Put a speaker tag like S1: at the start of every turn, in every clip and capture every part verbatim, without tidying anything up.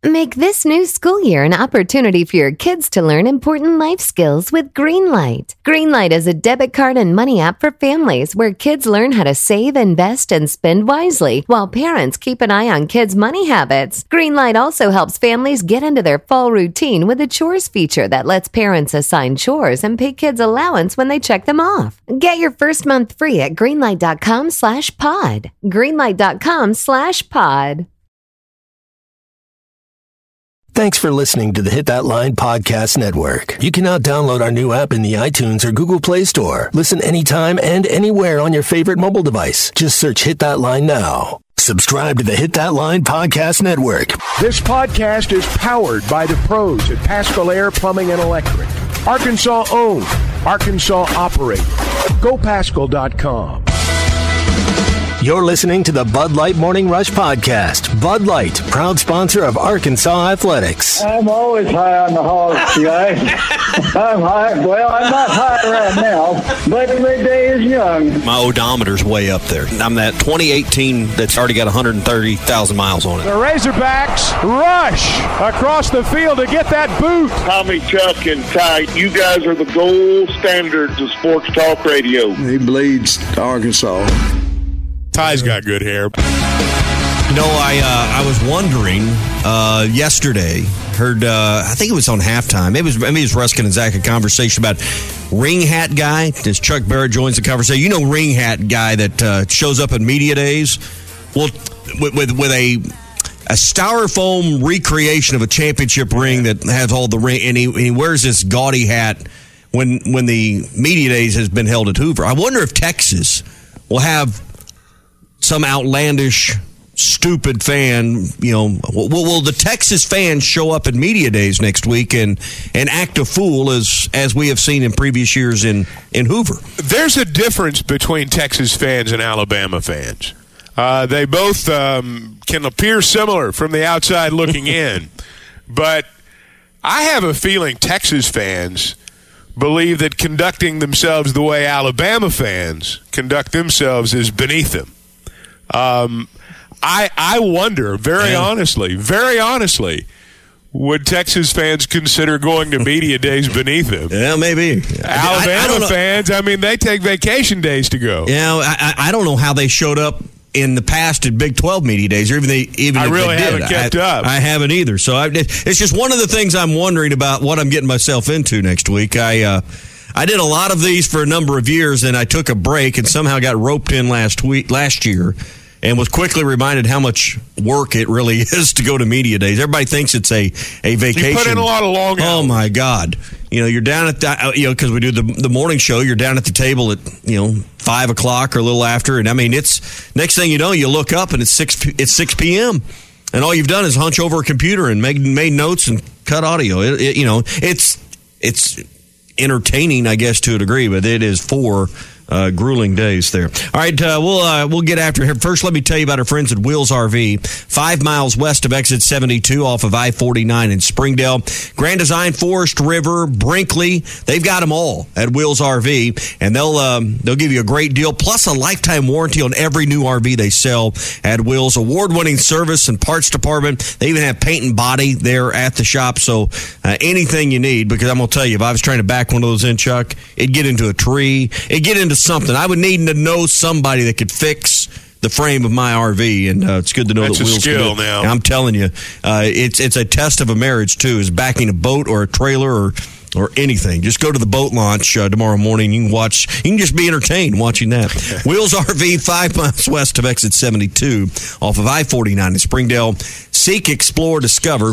S1: Make this new school year an opportunity for your kids to learn important life skills with Greenlight. Greenlight is a debit card and money app for families where kids learn how to save, invest, and spend wisely while parents keep an eye on kids' money habits. Greenlight also helps families get into their fall routine with a chores feature that lets parents assign chores and pay kids allowance when they check them off. Get your first month free at greenlight.com slash pod. Greenlight.com slash pod.
S2: Thanks for listening to the Hit That Line Podcast Network. You can now download our new app in the iTunes or Google Play Store. Listen anytime and anywhere on your favorite mobile device. Just search Hit That Line now. Subscribe to the Hit That Line Podcast Network.
S3: This podcast is powered by the pros at Paschal Air Plumbing and Electric. Arkansas owned, Arkansas operated. Go Paschal dot com.
S2: You're listening to the Bud Light Morning Rush Podcast. Bud Light, proud sponsor of Arkansas Athletics.
S4: I'm always high on the hogs, guys. I'm high. Well, I'm not high right now, but the day is young.
S5: My odometer's way up there. I'm that twenty eighteen that's already got one hundred thirty thousand miles on it.
S3: The Razorbacks rush across the field to get that boot.
S6: Tommy, Chuck, and Ty, you guys are the gold standards of sports talk radio.
S7: He bleeds Arkansas.
S8: Ty's got good hair.
S5: You know, I uh, I was wondering uh, yesterday, heard, uh, I think it was on halftime. Maybe it was, maybe it was Ruskin and Zach, a conversation about ring hat guy. As Chuck Barrett joins the conversation. You know, ring hat guy that uh, shows up at media days. Well, with, with, with a a styrofoam recreation of a championship ring that has all the ring, and he, and he wears this gaudy hat when when the media days has been held at Hoover. I wonder if Texas will have some outlandish, stupid fan, you know, will, will the Texas fans show up at media days next week and, and act a fool as as we have seen in previous years in, in Hoover?
S8: There's a difference between Texas fans and Alabama fans. Uh, they both um, can appear similar from the outside looking in. But I have a feeling Texas fans believe that conducting themselves the way Alabama fans conduct themselves is beneath them. Um, I I wonder, very yeah. honestly, very honestly, would Texas fans consider going to media days beneath them?
S5: Yeah, maybe.
S8: Alabama I, I fans, I mean, they take vacation days to go.
S5: Yeah, I, I don't know how they showed up in the past at Big twelve media days, or even they even
S8: I
S5: if
S8: really
S5: they did.
S8: haven't kept
S5: I,
S8: up.
S5: I haven't either. So I, it's just one of the things I'm wondering about what I'm getting myself into next week. I. Uh, I did a lot of these for a number of years, and I took a break and somehow got roped in last week, last year, and was quickly reminded how much work it really is to go to media days. Everybody thinks it's a, a vacation.
S8: You put in a lot of long hours.
S5: Oh, my God. You know, you're down at the, you know, because we do the the morning show, you're down at the table at, you know, five o'clock or a little after. And, I mean, it's, next thing you know, you look up and it's six, it's six p.m., and all you've done is hunch over a computer and make, made notes and cut audio. It, it, you know, it's it's entertaining, I guess, to a degree, but it is four uh, grueling days there. All right, uh, we'll uh, we'll get after here. First, let me tell you about our friends at Wheels R V, five miles west of exit seventy-two off of I forty-nine in Springdale. Grand Design, Forest River, Brinkley, they've got them all at Wheels R V, and they'll um, they'll give you a great deal, plus a lifetime warranty on every new R V they sell at Wheels. Award-winning service and parts department. They even have paint and body there at the shop, so uh, anything you need, because I'm going to tell you, if I was trying to back one of those in, Chuck, it'd get into a tree, it'd get into something. I would need to know somebody that could fix the frame of my R V, and uh, it's good to know
S8: That's
S5: that Wheels
S8: a skill
S5: can do it.
S8: now.
S5: I'm telling you, uh, it's it's a test of a marriage too. Is backing a boat or a trailer or or anything. Just go to the boat launch uh, tomorrow morning. You can watch. You can just be entertained watching that. Wheels R V, five miles west of exit seventy-two, off of I forty-nine in Springdale. Seek, explore, discover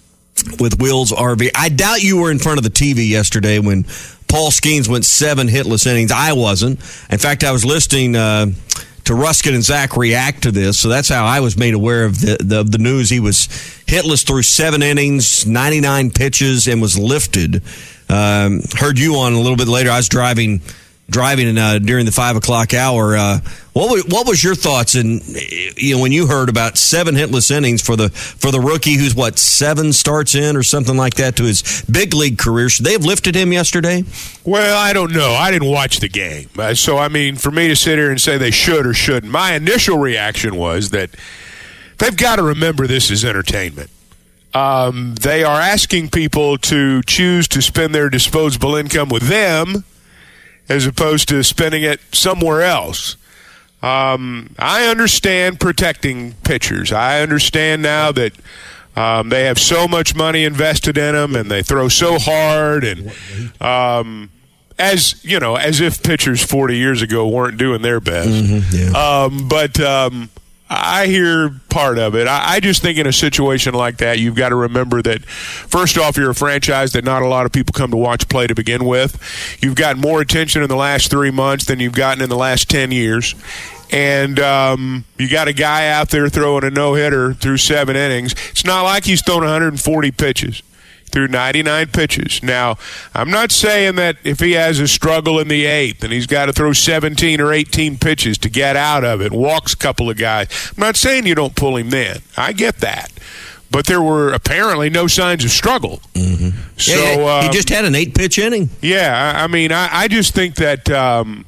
S5: with Wheels R V. I doubt you were in front of the T V yesterday when Paul Skeens went seven hitless innings. I wasn't. In fact, I was listening uh, to Ruskin and Zach react to this, so that's how I was made aware of the, the, the news. He was hitless through seven innings, ninety-nine pitches, and was lifted. Um, heard you on a little bit later. I was driving driving uh, during the five o'clock hour. Uh, what was, what was your thoughts? And you know, when you heard about seven hitless innings for the for the rookie, who's what seven starts in or something like that to his big league career, should they have lifted him yesterday?
S8: Well, I don't know. I didn't watch the game, uh, so I mean, for me to sit here and say they should or shouldn't, my initial reaction was that they've got to remember this is entertainment. Um, they are asking people to choose to spend their disposable income with them as opposed to spending it somewhere else. Um, I understand protecting pitchers. I understand now that um, they have so much money invested in them and they throw so hard, and um, as you know, as if pitchers forty years ago weren't doing their best.
S5: Mm-hmm, yeah.
S8: um, but um, I hear part of it. I, I just think in a situation like that, you've got to remember that, first off, you're a franchise that not a lot of people come to watch play to begin with. You've gotten more attention in the last three months than you've gotten in the last ten years. And um, you got a guy out there throwing a no-hitter through seven innings. It's not like he's thrown one hundred forty pitches. Through ninety-nine pitches. Now, I'm not saying that if he has a struggle in the eighth and he's got to throw seventeen or eighteen pitches to get out of it, walks a couple of guys, I'm not saying you don't pull him then. I get that. But there were apparently no signs of struggle.
S5: Mm-hmm.
S8: So
S5: yeah, he
S8: um,
S5: just had an eight-pitch inning.
S8: Yeah, I, I mean, I, I just think that um,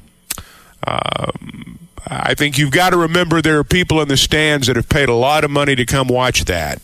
S8: um, I think you've got to remember there are people in the stands that have paid a lot of money to come watch that.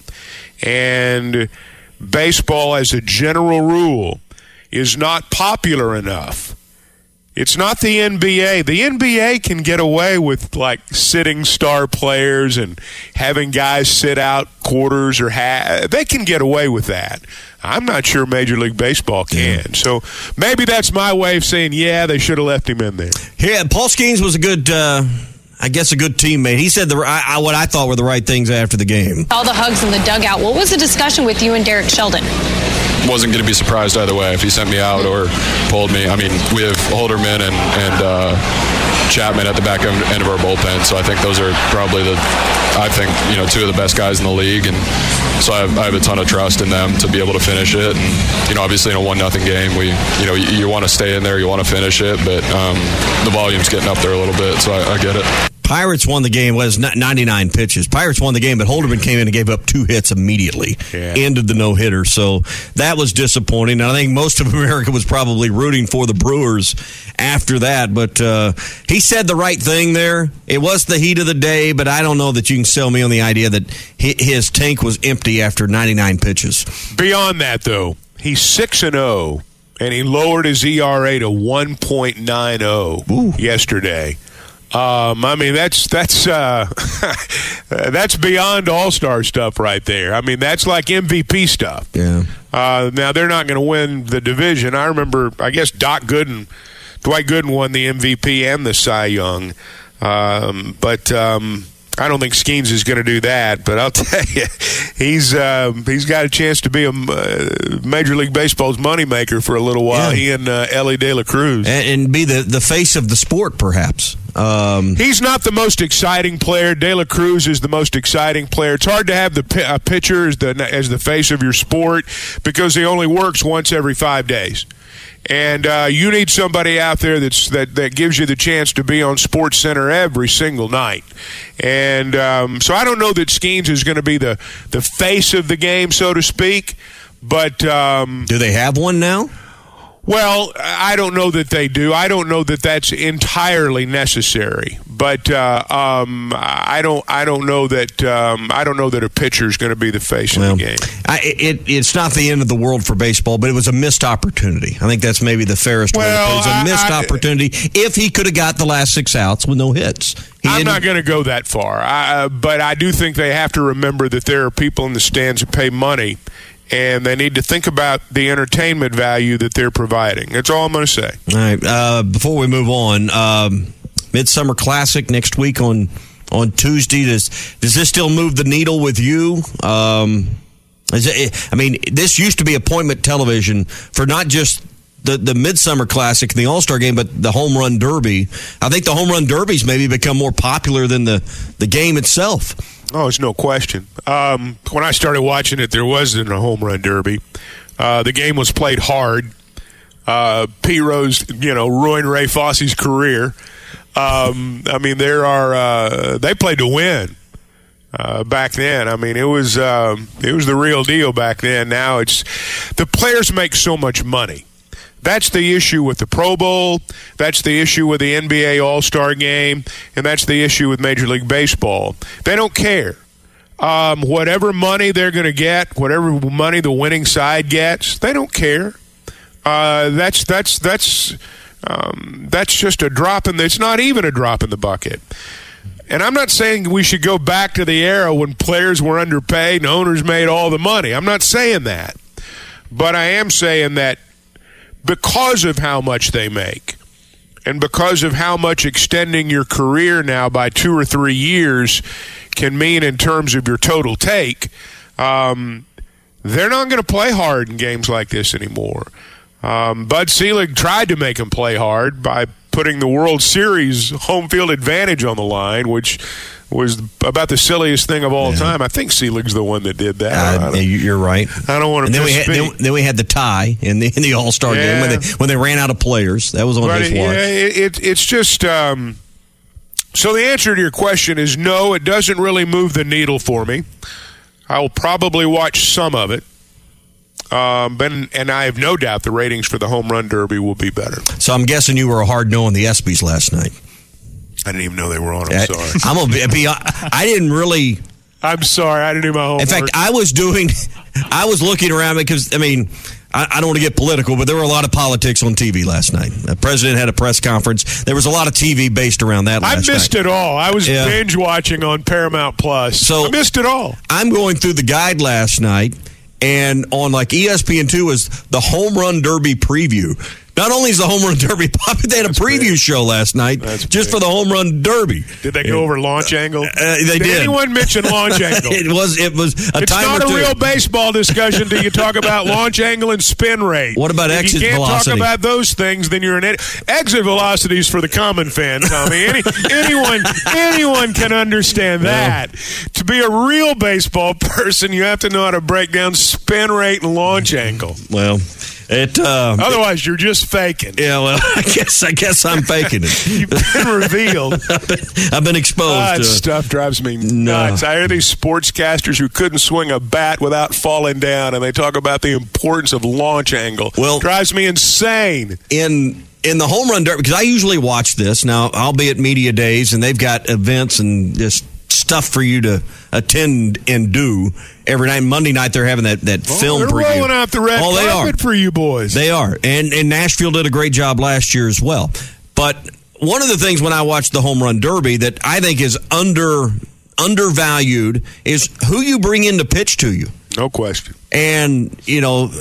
S8: And baseball, as a general rule, is not popular enough. It's not the N B A. The N B A can get away with, like, sitting star players and having guys sit out quarters or half. They can get away with that. I'm not sure Major League Baseball can. Yeah. So maybe that's my way of saying, yeah, they should have left him in there.
S5: Yeah, Paul Skeens was a good, uh, I guess, a good teammate. He said the I, I, what I thought were the right things after the game.
S9: All the hugs in the dugout. What was the discussion with you and Derek Sheldon?
S10: Wasn't going to be surprised either way if he sent me out or pulled me. I mean, we have Holderman and, and uh, Chapman at the back end of our bullpen, so I think those are probably the, I think, you know, two of the best guys in the league, and so I have, I have a ton of trust in them to be able to finish it. And, you know, obviously in a one nothing game, we, you know, you, you want to stay in there, you want to finish it, but um, the volume's getting up there a little bit, so I, I get it.
S5: Pirates won the game. Was ninety-nine pitches. Pirates won the game, but Holderman came in and gave up two hits immediately.
S8: Yeah.
S5: Ended the no-hitter. So that was disappointing. And I think most of America was probably rooting for the Brewers after that. But uh, he said the right thing there. It was the heat of the day, but I don't know that you can sell me on the idea that his tank was empty after ninety-nine pitches.
S8: Beyond that, though, he's six and oh, and he lowered his E R A to one point nine oh yesterday. Um, I mean, that's that's uh, that's beyond all-star stuff right there. I mean, that's like M V P stuff.
S5: Yeah.
S8: Uh, now, they're not going to win the division. I remember, I guess, Doc Gooden, Dwight Gooden won the M V P and the Cy Young. Um, but um, I don't think Skeens is going to do that. But I'll tell you, he's uh, he's got a chance to be a uh, Major League Baseball's moneymaker for a little while. Yeah. He and uh, Ellie De La Cruz.
S5: And, and be the, the face of the sport, perhaps. Um,
S8: He's not the most exciting player. De La Cruz is the most exciting player. It's hard to have the a pitcher as the as the face of your sport because he only works once every five days, and uh, you need somebody out there that's that, that gives you the chance to be on Sports Center every single night. And um, so I don't know that Skeens is going to be the the face of the game, so to speak. But um,
S5: do they have one now?
S8: Well, I don't know that they do. I don't know that that's entirely necessary. But uh, um, I don't. I don't know that. Um, I don't know that a pitcher is going to be the face
S5: well,
S8: of the game.
S5: I, it, it's not the end of the world for baseball, but it was a missed opportunity. I think that's maybe the fairest
S8: well,
S5: way to put it. It was a missed
S8: I, I,
S5: opportunity. If he could have got the last six outs with no hits, he
S8: I'm
S5: didn't.
S8: not going to go that far. I, uh, but I do think they have to remember that there are people in the stands that pay money. And they need to think about the entertainment value that they're providing. That's all I'm going to say.
S5: All right. Uh, before we move on, um, Midsummer Classic next week on on Tuesday. Does does this still move the needle with you? Um, is it, I mean, this used to be appointment television for not just the, the Midsummer Classic and the All-Star Game, but the Home Run Derby. I think the Home Run Derby's maybe become more popular than the, the game itself.
S8: Oh, it's no question. Um, when I started watching it, there wasn't a home run derby. Uh, the game was played hard. Uh, Pete Rose, you know, ruined Ray Fosse's career. Um, I mean, there are uh, they played to win uh, back then. I mean, it was um, it was the real deal back then. Now it's the players make so much money. That's the issue with the Pro Bowl. That's the issue with the N B A All-Star Game. And that's the issue with Major League Baseball. They don't care. um, whatever money they're going to get, whatever money the winning side gets, they don't care. Uh, that's that's that's um, that's just a drop in. The, it's not even a drop in the bucket. And I'm not saying we should go back to the era when players were underpaid and owners made all the money. I'm not saying that. But I am saying that because of how much they make and because of how much extending your career now by two or three years can mean in terms of your total take, um, they're not going to play hard in games like this anymore. Um, Bud Selig tried to make them play hard by putting the World Series home field advantage on the line, which was about the silliest thing of all yeah. time. I think Selig's the one that did that.
S5: Uh, you're right.
S8: I don't want to.
S5: And then we, had, then, then we had the tie in the in the All Star yeah. game when they when they ran out of players. That was on
S8: but
S5: his
S8: it,
S5: watch.
S8: Yeah, it, it, it's just. Um, so the answer to your question is no. It doesn't really move the needle for me. I will probably watch some of it. Um, but, and I have no doubt the ratings for the Home Run Derby will be better.
S5: So I'm guessing you were a hard no on the ESPYs last night.
S8: I didn't even know they were on. I'm sorry.
S5: I'm gonna be, be. I didn't really.
S8: I'm sorry. I didn't do my homework.
S5: In fact, I was doing. I was looking around because I mean, I, I don't want to get political, but there were a lot of politics on T V last night. The president had a press conference. There was a lot of T V based around that. Last
S8: I missed
S5: night.
S8: it all. I was yeah. binge watching on Paramount Plus. So I missed it all.
S5: I'm going through the guide last night. And on like E S P N two was the Home Run Derby preview. Not only is the Home Run Derby popular, they had a That's preview big. show last night That's just big. for the Home Run Derby.
S8: Did they go and, over launch angle?
S5: Uh, they did.
S8: Did anyone mention launch angle?
S5: it was it was a
S8: It's
S5: time
S8: not
S5: or
S8: a
S5: two.
S8: real baseball discussion till you talk about launch angle and spin rate.
S5: What about
S8: if
S5: exit velocity?
S8: If you can't velocity? talk about those things, then you're an idiot. Exit velocity is for the common fan, Tommy. Any, anyone anyone can understand that. Well, to be a real baseball person, you have to know how to break down spin rate and launch angle.
S5: Well, it. Uh,
S8: Otherwise, you're just faking.
S5: Yeah, well, I guess I guess I'm faking it.
S8: You've been revealed.
S5: I've, been, I've been exposed.
S8: Ah,
S5: to
S8: that stuff drives me nuts. No. I hear these sportscasters who couldn't swing a bat without falling down, and they talk about the importance of launch angle. Well, it drives me insane.
S5: In in the Home Run Derby, because I usually watch this. Now, I'll be at media days, and they've got events and just stuff for you to attend and do every night. Monday night they're having that, that
S8: oh,
S5: film
S8: they're
S5: preview.
S8: rolling out the red
S5: oh, they
S8: carpet
S5: are.
S8: for you boys.
S5: They are. And, and Nashville did a great job last year as well. But one of the things when I watch the Home Run Derby that I think is under undervalued is who you bring in to pitch to you.
S8: No question.
S5: And, you know,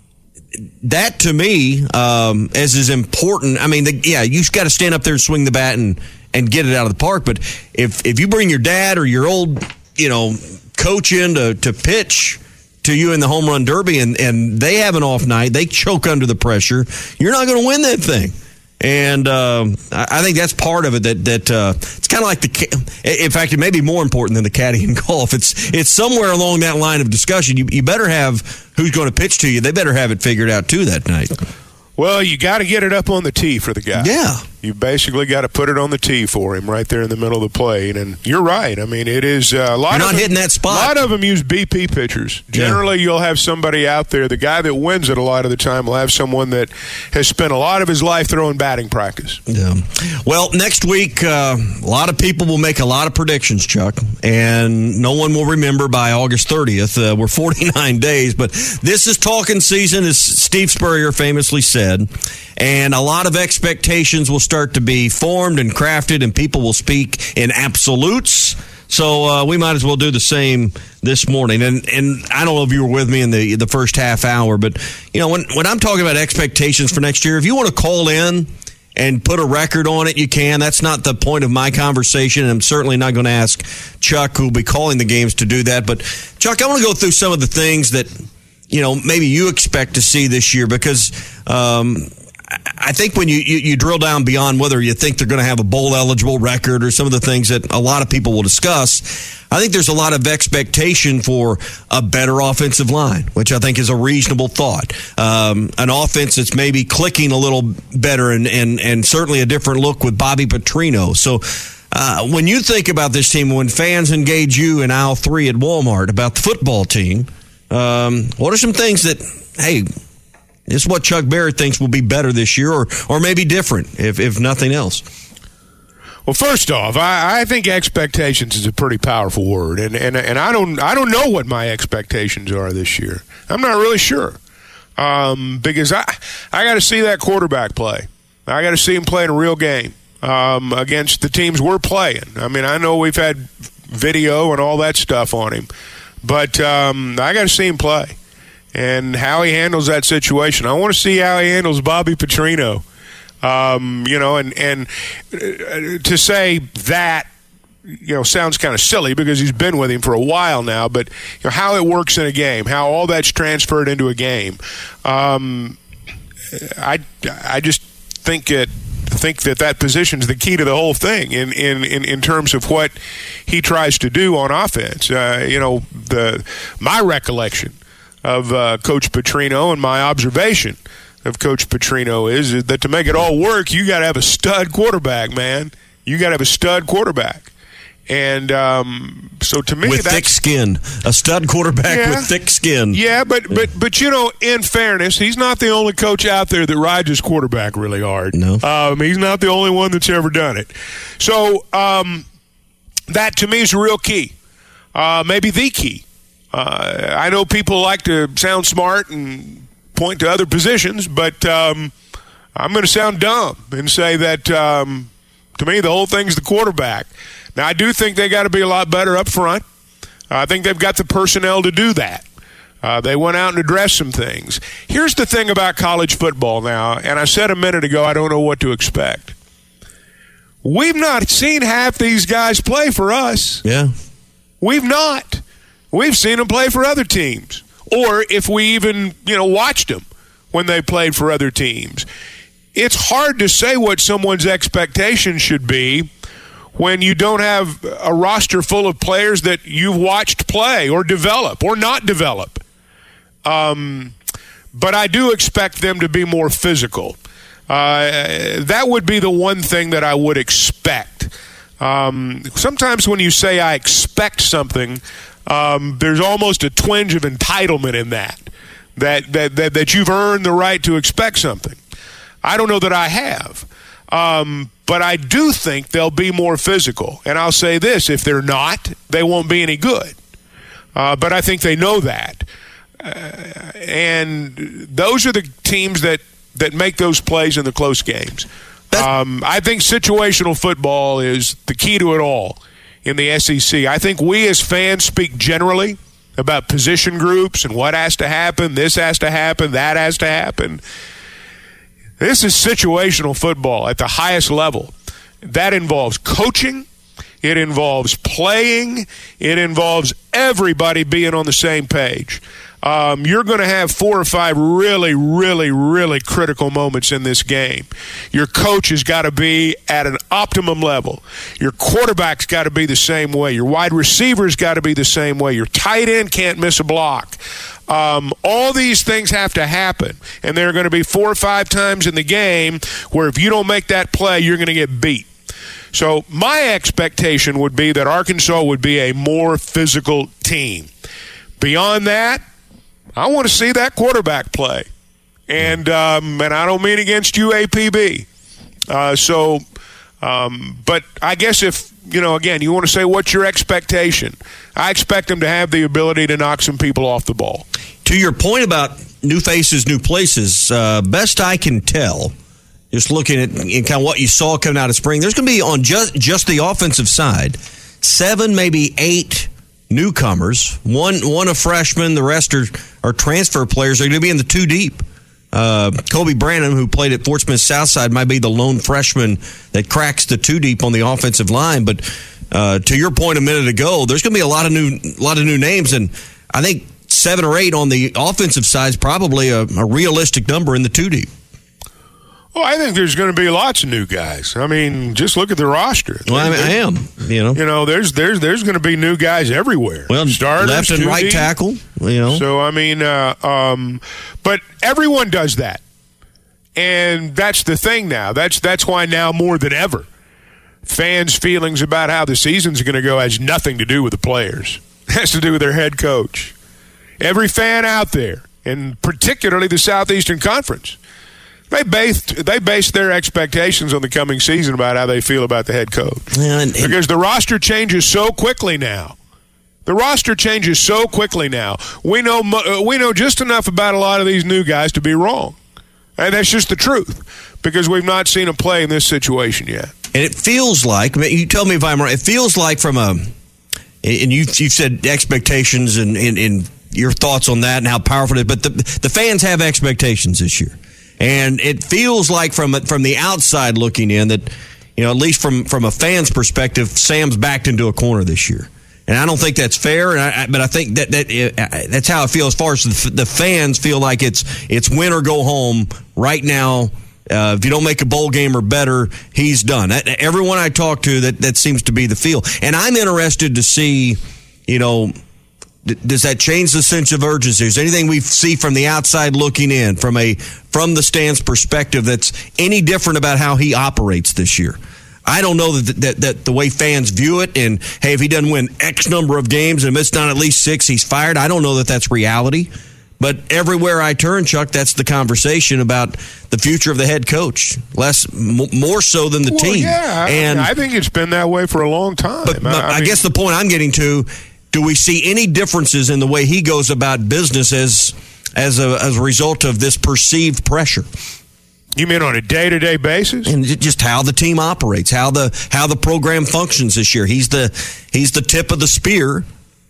S5: that to me um, is as important. I mean, the, yeah, you've got to stand up there and swing the bat and and get it out of the park. But if if you bring your dad or your old, you know, coach in to, to pitch to you in the Home Run Derby and, and they have an off night, they choke under the pressure, you're not going to win that thing. And um, I think that's part of it. That that uh, it's kind of like the. In fact, it may be more important than the caddy in golf. It's it's somewhere along that line of discussion. You you better have who's going to pitch to you. They better have it figured out too that night.
S8: Well, you got to get it up on the tee for the guy.
S5: Yeah.
S8: You basically got to put it on the tee for him right there in the middle of the plate. And you're right. I mean, it is uh, a lot
S5: You're
S8: of
S5: not
S8: them,
S5: hitting that spot.
S8: A lot of them use B P pitchers. Generally, yeah. You'll have somebody out there. The guy that wins it a lot of the time will have someone that has spent a lot of his life throwing batting practice.
S5: Yeah. Well, next week, uh, a lot of people will make a lot of predictions, Chuck, and no one will remember by August thirtieth. Uh, we're forty-nine days, but this is talking season, as Steve Spurrier famously said. And a lot of expectations will start to be formed and crafted, and people will speak in absolutes. So uh, we might as well do the same this morning. And and I don't know if you were with me in the the first half hour, but you know when when I'm talking about expectations for next year, if you want to call in and put a record on it, you can. That's not the point of my conversation, and I'm certainly not going to ask Chuck, who will be calling the games, to do that. But Chuck, I want to go through some of the things that you know maybe you expect to see this year, because um, I think when you, you, you drill down beyond whether you think they're going to have a bowl-eligible record or some of the things that a lot of people will discuss, I think there's a lot of expectation for a better offensive line, which I think is a reasonable thought. Um, an offense that's maybe clicking a little better and, and, and certainly a different look with Bobby Petrino. So uh, when you think about this team, when fans engage you in aisle three at Walmart about the football team, um, what are some things that, hey, this is what Chuck Barrett thinks will be better this year, or or maybe different, if if nothing else?
S8: Well, first off, I, I think expectations is a pretty powerful word, and, and and I don't I don't know what my expectations are this year. I'm not really sure um, because I I got to see that quarterback play. I got to see him play in a real game um, against the teams we're playing. I mean, I know we've had video and all that stuff on him, but um, I got to see him play and how he handles that situation. I want to see how he handles Bobby Petrino. Um, you know, and, and to say that, you know, sounds kind of silly because he's been with him for a while now, but you know, how it works in a game, how all that's transferred into a game. Um, I, I just think it, think that that position's the key to the whole thing in, in, in, in terms of what he tries to do on offense. Uh, you know, the, my recollection of uh, Coach Petrino and my observation of Coach Petrino is, is that to make it all work, you got to have a stud quarterback, man. You got to have a stud quarterback. And um, so to me,
S5: with
S8: that's,
S5: thick skin, a stud quarterback
S8: yeah,
S5: with thick skin.
S8: Yeah, but but but you know, in fairness, he's not the only coach out there that rides his quarterback really hard.
S5: No,
S8: um, he's not the only one that's ever done it. So um, that to me is a real key, uh, maybe the key. Uh, I know people like to sound smart and point to other positions, but um, I'm going to sound dumb and say that um, to me the whole thing's the quarterback. Now, I do think they got to be a lot better up front. I think they've got the personnel to do that. Uh, they went out and addressed some things. Here's the thing about college football now, and I said a minute ago I don't know what to expect. We've not seen half these guys play for us.
S5: Yeah.
S8: We've not. We've seen them play for other teams. Or if we even, you know, watched them when they played for other teams. It's hard to say what someone's expectation should be when you don't have a roster full of players that you've watched play or develop or not develop. Um, but I do expect them to be more physical. Uh, that would be the one thing that I would expect. Um, sometimes when you say I expect something, Um, there's almost a twinge of entitlement in that, that, that, that, that you've earned the right to expect something. I don't know that I have, um, but I do think they'll be more physical. And I'll say this, if they're not, they won't be any good. Uh, but I think they know that. Uh, and those are the teams that, that make those plays in the close games. Um, I think situational football is the key to it all in the S E C. I think we as fans speak generally about position groups and what has to happen, this has to happen, that has to happen. This is situational football at the highest level. That involves coaching, it involves playing, it involves everybody being on the same page. Um, you're going to have four or five really, really, really critical moments in this game. Your coach has got to be at an optimum level. Your quarterback's got to be the same way. Your wide receiver's got to be the same way. Your tight end can't miss a block. Um, all these things have to happen, and there are going to be four or five times in the game where if you don't make that play, you're going to get beat. So my expectation would be that Arkansas would be a more physical team. Beyond that, I want to see that quarterback play. And um, and I don't mean against U A P B. Uh, so, um, but I guess if, you know, again, you want to say what's your expectation? I expect them to have the ability to knock some people off the ball.
S5: To your point about new faces, new places, uh, best I can tell, just looking at in kind of what you saw coming out of spring, there's going to be on just, just the offensive side, seven, maybe eight newcomers, one one a freshman, the rest are, are transfer players. They're going to be in the two deep. Uh, Kobe Branham, who played at Fort Smith Southside, might be the lone freshman that cracks the two deep on the offensive line. But uh, to your point a minute ago, there's going to be a lot of new lot of new names, and I think seven or eight on the offensive side is probably a, a realistic number in the two deep.
S8: Well, I think there's going to be lots of new guys. I mean, just look at the roster.
S5: Well, I, mean, I am. You know,
S8: you know, there's there's there's going to be new guys everywhere.
S5: Well,
S8: starters,
S5: left and right tackle. You know,
S8: so I mean, uh, um, but everyone does that, and that's the thing now. That's that's why now more than ever, fans' feelings about how the season's going to go has nothing to do with the players. It has to do with their head coach. Every fan out there, and particularly the Southeastern Conference, They based they based their expectations on the coming season about how they feel about the head coach.
S5: Yeah, and, and,
S8: because the roster changes so quickly now. The roster changes so quickly now. We know we know just enough about a lot of these new guys to be wrong, and that's just the truth because we've not seen them play in this situation yet.
S5: And it feels like, you tell me if I'm wrong, it feels like from a, and you've, you've said expectations and, and, and your thoughts on that and how powerful it is, but the, the fans have expectations this year. And it feels like from from the outside looking in that, you know, at least from, from a fan's perspective, Sam's backed into a corner this year. And I don't think that's fair, and I, but I think that, that uh, that's how it feels as far as the, the fans feel like it's it's win or go home right now. Uh, if you don't make a bowl game or better, he's done. Everyone I talk to, that, that seems to be the feel. And I'm interested to see, you know, th- does that change the sense of urgency? Is there anything we see from the outside looking in, from a from the stands perspective, that's any different about how he operates this year? I don't know that, that that the way fans view it, and, hey, if he doesn't win X number of games and it's not at least six, he's fired. I don't know that that's reality. But everywhere I turn, Chuck, that's the conversation about the future of the head coach, less m- more so than the
S8: well,
S5: team.
S8: Yeah,
S5: and
S8: I think it's been that way for a long time.
S5: But, but I, I mean, guess the point I'm getting to, do we see any differences in the way he goes about business as as a, as a result of this perceived pressure?
S8: You mean on a day-to-day basis?
S5: And just how the team operates, how the how the program functions this year. He's the he's the tip of the spear.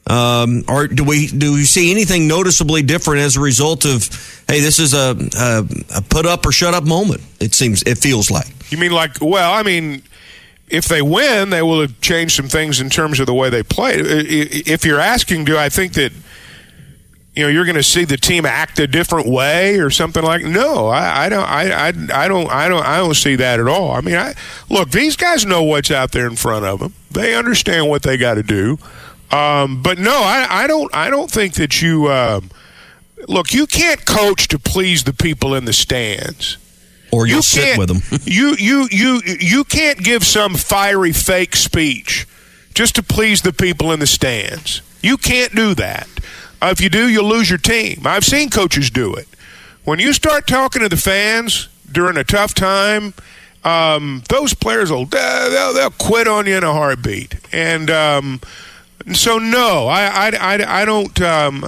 S5: Um, or do we do we see anything noticeably different as a result of, hey, this is a, a, a put up or shut up moment? It seems, it feels like.
S8: You mean like, well, I mean, if they win, they will have changed some things in terms of the way they play. If you're asking, do I think that, you know, you're going to see the team act a different way or something like? No, I, I don't. I, I, I don't. I don't. I don't see that at all. I mean, I look. These guys know what's out there in front of them. They understand what they got to do. Um, but no, I, I don't. I don't think that you um, look. You can't coach to please the people in the stands,
S5: or you'll
S8: you
S5: sit with them.
S8: you you you you can't give some fiery fake speech just to please the people in the stands. You can't do that. Uh, if you do, you'll lose your team. I've seen coaches do it. When you start talking to the fans during a tough time, um, those players will they'll, they'll quit on you in a heartbeat. And um, so, no, I I, I, I don't. Um,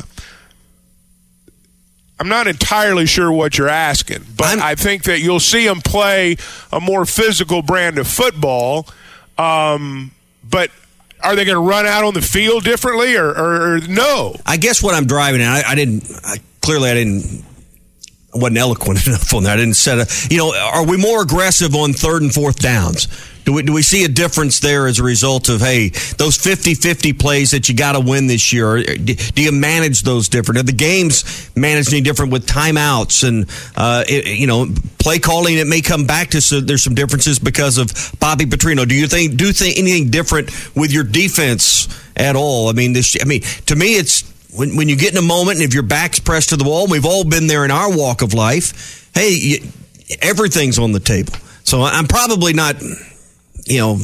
S8: I'm not entirely sure what you're asking, but I'm, I think that you'll see them play a more physical brand of football. Um, but are they going to run out on the field differently, or, or, or no?
S5: I guess what I'm driving at, I, I didn't I, clearly I didn't I wasn't eloquent enough on that. I didn't set a, you know, are we more aggressive on third and fourth downs? Do we do we see a difference there as a result of, hey, those fifty-fifty plays that you got to win this year? Do you manage those different? Are the games managed any different with timeouts and uh, it, you know, play calling? It may come back to so there's some differences because of Bobby Petrino. Do you think do you think anything different with your defense at all? I mean, this. I mean, to me, it's when when you get in a moment and if your back's pressed to the wall. We've all been there in our walk of life. Hey, you, everything's on the table. So I'm probably not, you know,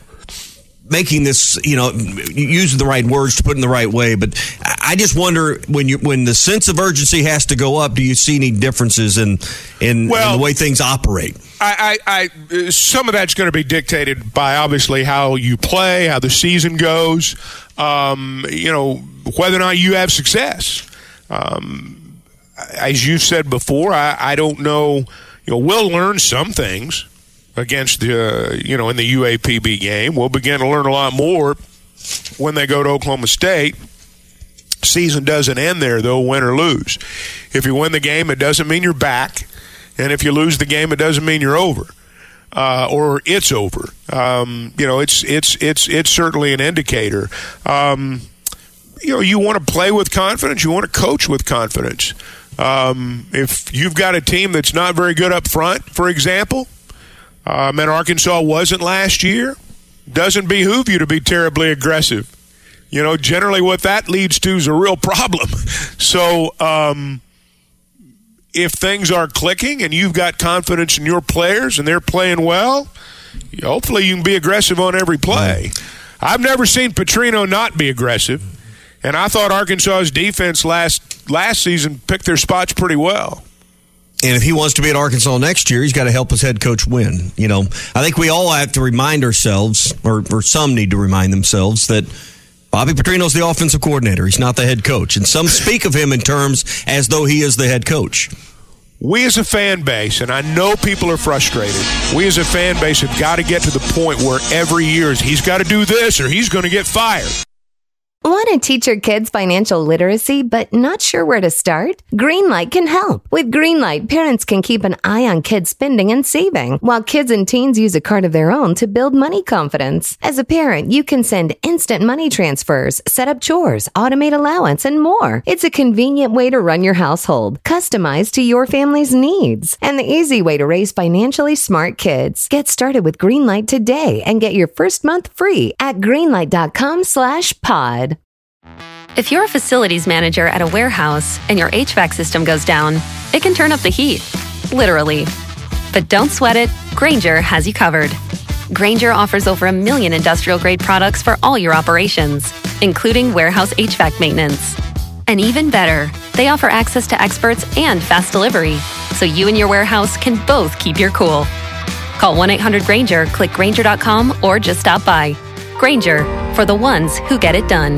S5: making this, you know, using the right words to put in the right way. But I just wonder when you when the sense of urgency has to go up, do you see any differences in in,
S8: well,
S5: in the way things operate?
S8: I, I, I some of that's going to be dictated by obviously how you play, how the season goes, um, you know, whether or not you have success. Um, as you said before, I, I don't know. You know, we'll learn some things against the, uh, you know, in the U A P B game. We'll begin to learn a lot more when they go to Oklahoma State. Season doesn't end there, though, win or lose. If you win the game, it doesn't mean you're back. And if you lose the game, it doesn't mean you're over. Uh, or it's over. Um, you know, it's it's it's it's certainly an indicator. Um, you know, you want to play with confidence. You want to coach with confidence. Um, if you've got a team that's not very good up front, for example, Um, and Arkansas wasn't last year, doesn't behoove you to be terribly aggressive. You know, generally what that leads to is a real problem. So um, if things are clicking and you've got confidence in your players and they're playing well, hopefully you can be aggressive on every play. I've never seen Petrino not be aggressive, and I thought Arkansas's defense last last season picked their spots pretty well.
S5: And if he wants to be at Arkansas next year, he's got to help his head coach win. You know, I think we all have to remind ourselves, or, or some need to remind themselves, that Bobby Petrino's the offensive coordinator. He's not the head coach. And some speak of him in terms as though he is the head coach.
S8: We as a fan base, and I know people are frustrated, we as a fan base have got to get to the point where every year he's got to do this or he's going to get fired.
S1: Want to teach your kids financial literacy but not sure where to start? Greenlight can help. With Greenlight, parents can keep an eye on kids' spending and saving, while kids and teens use a card of their own to build money confidence. As a parent, you can send instant money transfers, set up chores, automate allowance, and more. It's a convenient way to run your household, customized to your family's needs, and the easy way to raise financially smart kids. Get started with Greenlight today and get your first month free at greenlight.com slash pod.
S11: If you're a facilities manager at a warehouse and your H V A C system goes down, it can turn up the heat, literally. But don't sweat it, Grainger has you covered. Grainger offers over a million industrial-grade products for all your operations, including warehouse H V A C maintenance. And even better, they offer access to experts and fast delivery, so you and your warehouse can both keep your cool. Call one eight hundred Grainger, click Grainger dot com, or just stop by. Grainger, for the ones who get it done.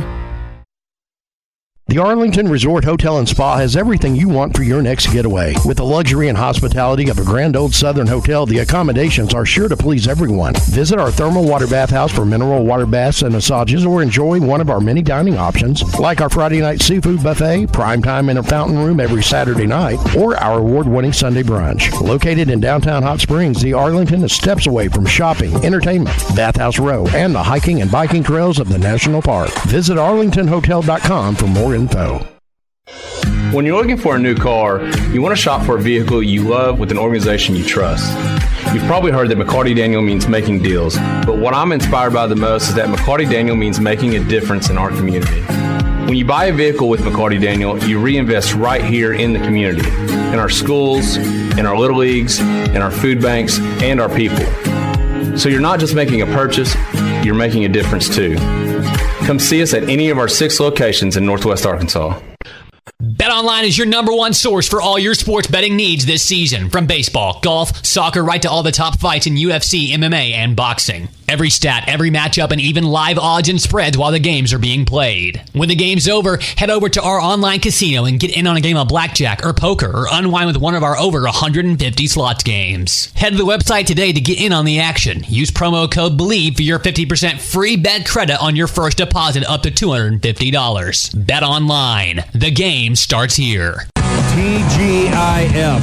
S12: The Arlington Resort Hotel and Spa has everything you want for your next getaway. With the luxury and hospitality of a grand old southern hotel, the accommodations are sure to please everyone. Visit our thermal water bathhouse for mineral water baths and massages, or enjoy one of our many dining options, like our Friday night seafood buffet, primetime in a fountain room every Saturday night, or our award-winning Sunday brunch. Located in downtown Hot Springs, the Arlington is steps away from shopping, entertainment, Bathhouse Row, and the hiking and biking trails of the National Park. Visit arlington hotel dot com for more info.
S13: When you're looking for a new car, you want to shop for a vehicle you love with an organization you trust. You've probably heard that McCarty Daniel means making deals, but what I'm inspired by the most is that McCarty Daniel means making a difference in our community. When you buy a vehicle with McCarty Daniel, you reinvest right here in the community, in our schools, in our little leagues, in our food banks, and our people. So you're not just making a purchase, you're making a difference too. Come see us at any of our six locations in Northwest Arkansas.
S14: BetOnline is your number one source for all your sports betting needs this season. From baseball, golf, soccer, right to all the top fights in U F C, M M A, and boxing. Every stat, every matchup, and even live odds and spreads while the games are being played. When the game's over, head over to our online casino and get in on a game of blackjack or poker, or unwind with one of our over one hundred fifty slots games. Head to the website today to get in on the action. Use promo code BELIEVE for your fifty percent free bet credit on your first deposit up to two hundred fifty dollars. BetOnline. The game starts here.
S5: T G I F.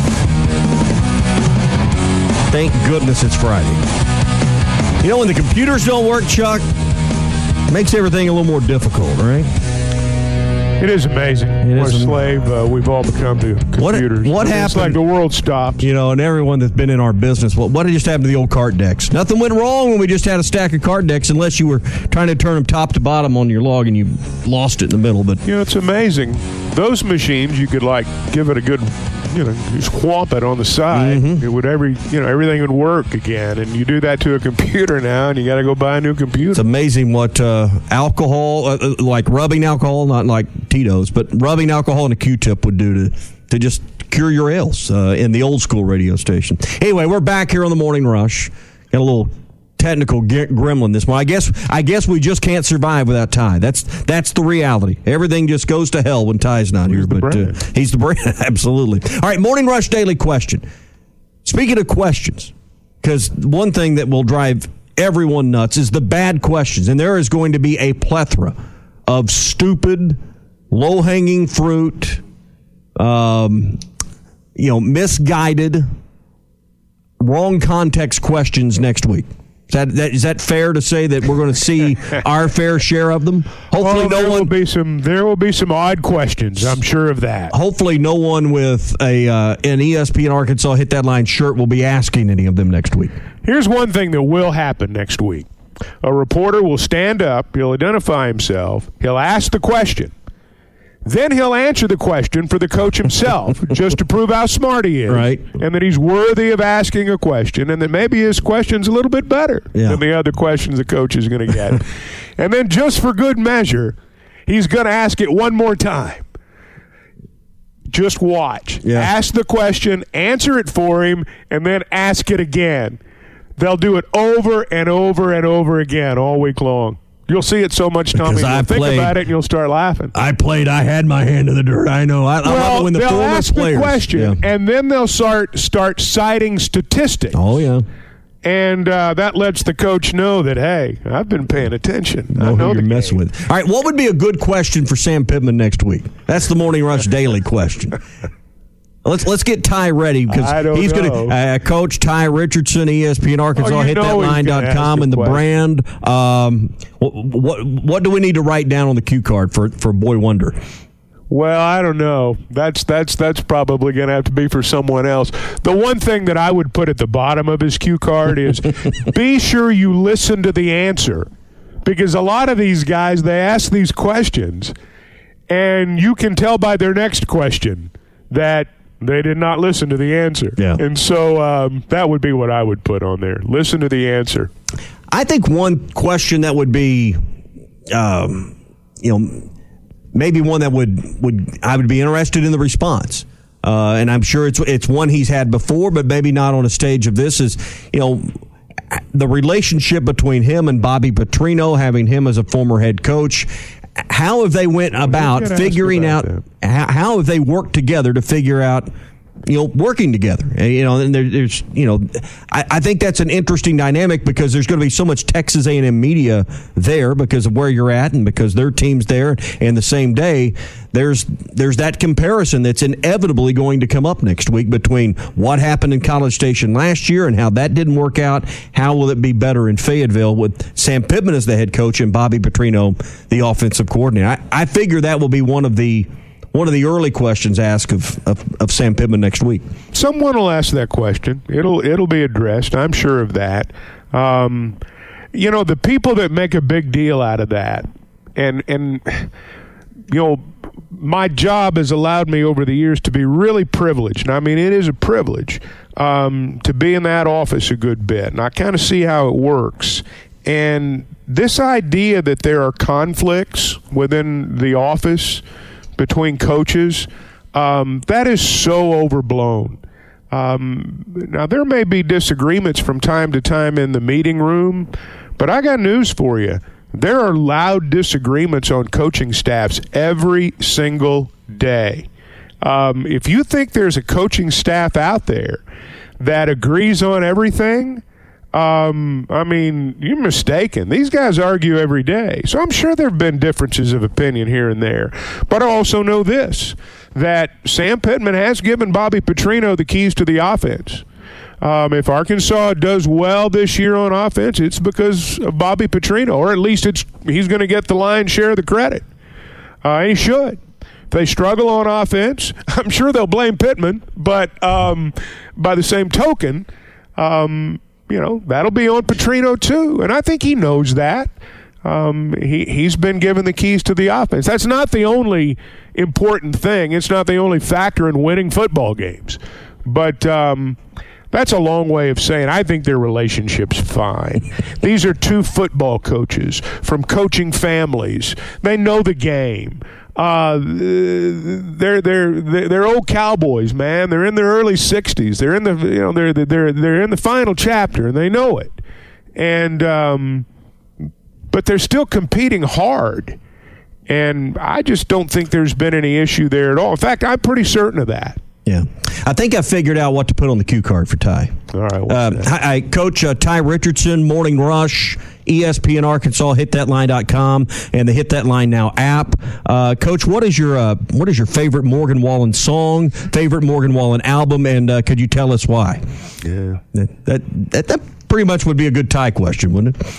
S5: Thank goodness it's Friday. You know, when the computers don't work, Chuck, it makes everything a little more difficult, right?
S8: It is amazing
S5: It
S8: what
S5: is
S8: a slave uh, we've all become to computers.
S5: What, what
S8: I mean,
S5: happened?
S8: It's like the world stops.
S5: You know, and everyone that's been in our business, what, what just happened to the old cart decks? Nothing went wrong when we just had a stack of cart decks, unless you were trying to turn them top to bottom on your log and you lost it in the middle. But
S8: you know, it's amazing. Those machines, you could like give it a good, you know, just whomp it on the side.
S5: Mm-hmm.
S8: It would every, you know, everything would work again. And you do that to a computer now, and you got to go buy a new computer.
S5: It's amazing what uh, alcohol, uh, like rubbing alcohol, not like Tito's, but rubbing alcohol and a Q-tip would do to to just cure your ails uh, in the old school radio station. Anyway, we're back here on the Morning Rush. Got a little technical g- gremlin this morning. I guess I guess we just can't survive without Ty. That's that's the reality. Everything just goes to hell when Ty's not
S8: he's
S5: here.
S8: The
S5: but uh, he's the brand. Absolutely. All right, Morning Rush Daily Question. Speaking of questions, because one thing that will drive everyone nuts is the bad questions, and there is going to be a plethora of stupid, low-hanging fruit, um, you know, misguided, wrong context questions next week. Is that, that is that fair to say that we're going to see our fair share of them? Hopefully,
S8: well,
S5: no
S8: there
S5: one
S8: will be some. There will be some odd questions. I'm sure of that.
S5: Hopefully, no one with a uh, an E S P N Arkansas Hit That Line shirt will be asking any of them next week.
S8: Here's one thing that will happen next week. A reporter will stand up. He'll identify himself. He'll ask the question. Then he'll answer the question for the coach himself, just to prove how smart he is.
S5: Right.
S8: And that he's worthy of asking a question, and that maybe his question's a little bit better
S5: yeah.
S8: than the other questions the coach is going to get. And then just for good measure, he's going to ask it one more time. Just watch.
S5: Yeah.
S8: Ask the question, answer it for him, and then ask it again. They'll do it over and over and over again all week long. You'll see it so much, Tommy. You'll think played, about it and you'll start laughing.
S5: I played. I had my hand in the dirt. I know. I,
S8: well,
S5: I love when the
S8: they'll ask
S5: players.
S8: the question,
S5: yeah.
S8: and then they'll start start citing statistics.
S5: Oh yeah.
S8: And uh, that lets the coach know that, hey, I've been paying attention.
S5: Know
S8: I know
S5: who you're
S8: the
S5: messing
S8: game.
S5: with. All right, what would be a good question for Sam Pittman next week? That's the Morning Rush Daily question. Let's let's get Ty ready because he's going to uh, coach Ty Richardson, E S P N Arkansas,
S8: oh,
S5: hit that line dot com and the
S8: question.
S5: brand. Um, what, what what do we need to write down on the cue card for for Boy Wonder?
S8: Well, I don't know. That's that's that's probably going to have to be for someone else. The one thing that I would put at the bottom of his cue card is be sure you listen to the answer, because a lot of these guys, they ask these questions, and you can tell by their next question that they did not listen to the answer.
S5: Yeah.
S8: And so um, that would be what I would put on there. Listen to the answer.
S5: I think one question that would be, um, you know, maybe one that would, would I would be interested in the response. Uh, and I'm sure it's it's one he's had before, but maybe not on a stage of this, is, you know, the relationship between him and Bobby Petrino, having him as a former head coach. How have they went about figuring out, how, how have they worked together to figure out, you know, working together? You know, and there, there's, you know, I, I think that's an interesting dynamic because there's going to be so much Texas A and M media there because of where you're at and because their team's there. And the same day, there's there's that comparison that's inevitably going to come up next week between what happened in College Station last year and how that didn't work out. How will it be better in Fayetteville with Sam Pittman as the head coach and Bobby Petrino, the offensive coordinator? I, I figure that will be one of the One of the early questions asked of, of, of Sam Pittman next week.
S8: Someone will ask that question. It'll it'll be addressed. I'm sure of that. Um, you know, the people that make a big deal out of that, and and you know, my job has allowed me over the years to be really privileged. And I mean, it is a privilege um, to be in that office a good bit, and I kind of see how it works. And this idea that there are conflicts within the office between coaches, um, that is so overblown. Um, now, there may be disagreements from time to time in the meeting room, but I got news for you. There are loud disagreements on coaching staffs every single day. Um, if you think there's a coaching staff out there that agrees on everything, Um, I mean, you're mistaken. These guys argue every day. So I'm sure there have been differences of opinion here and there. But I also know this, that Sam Pittman has given Bobby Petrino the keys to the offense. Um, if Arkansas does well this year on offense, it's because of Bobby Petrino, or at least it's he's going to get the lion's share of the credit. Uh, and he should. If they struggle on offense, I'm sure they'll blame Pittman. But um, by the same token, um, you know, that'll be on Petrino too. And I think he knows that. Um, he, he's been given the keys to the offense. That's not the only important thing. It's not the only factor in winning football games. But um, that's a long way of saying I think their relationship's fine. These are two football coaches from coaching families. They know the game. Uh, they're they're they're old cowboys, man. They're in their early sixties. They're in the you know they're they're they're in the final chapter, and they know it. And um, but they're still competing hard, and I just don't think there's been any issue there at all. In fact, I'm pretty certain of that.
S5: Yeah. I think I figured out what to put on the cue card for Ty.
S8: All right.
S5: Uh, I, I coach uh, Ty Richardson, Morning Rush, E S P N Arkansas, hit that line dot com, and the Hit That Line Now app. Uh, Coach, what is your uh, what is your favorite Morgan Wallen song, favorite Morgan Wallen album, and uh, could you tell us why?
S8: Yeah.
S5: That, that, that, that pretty much would be a good Ty question, wouldn't it?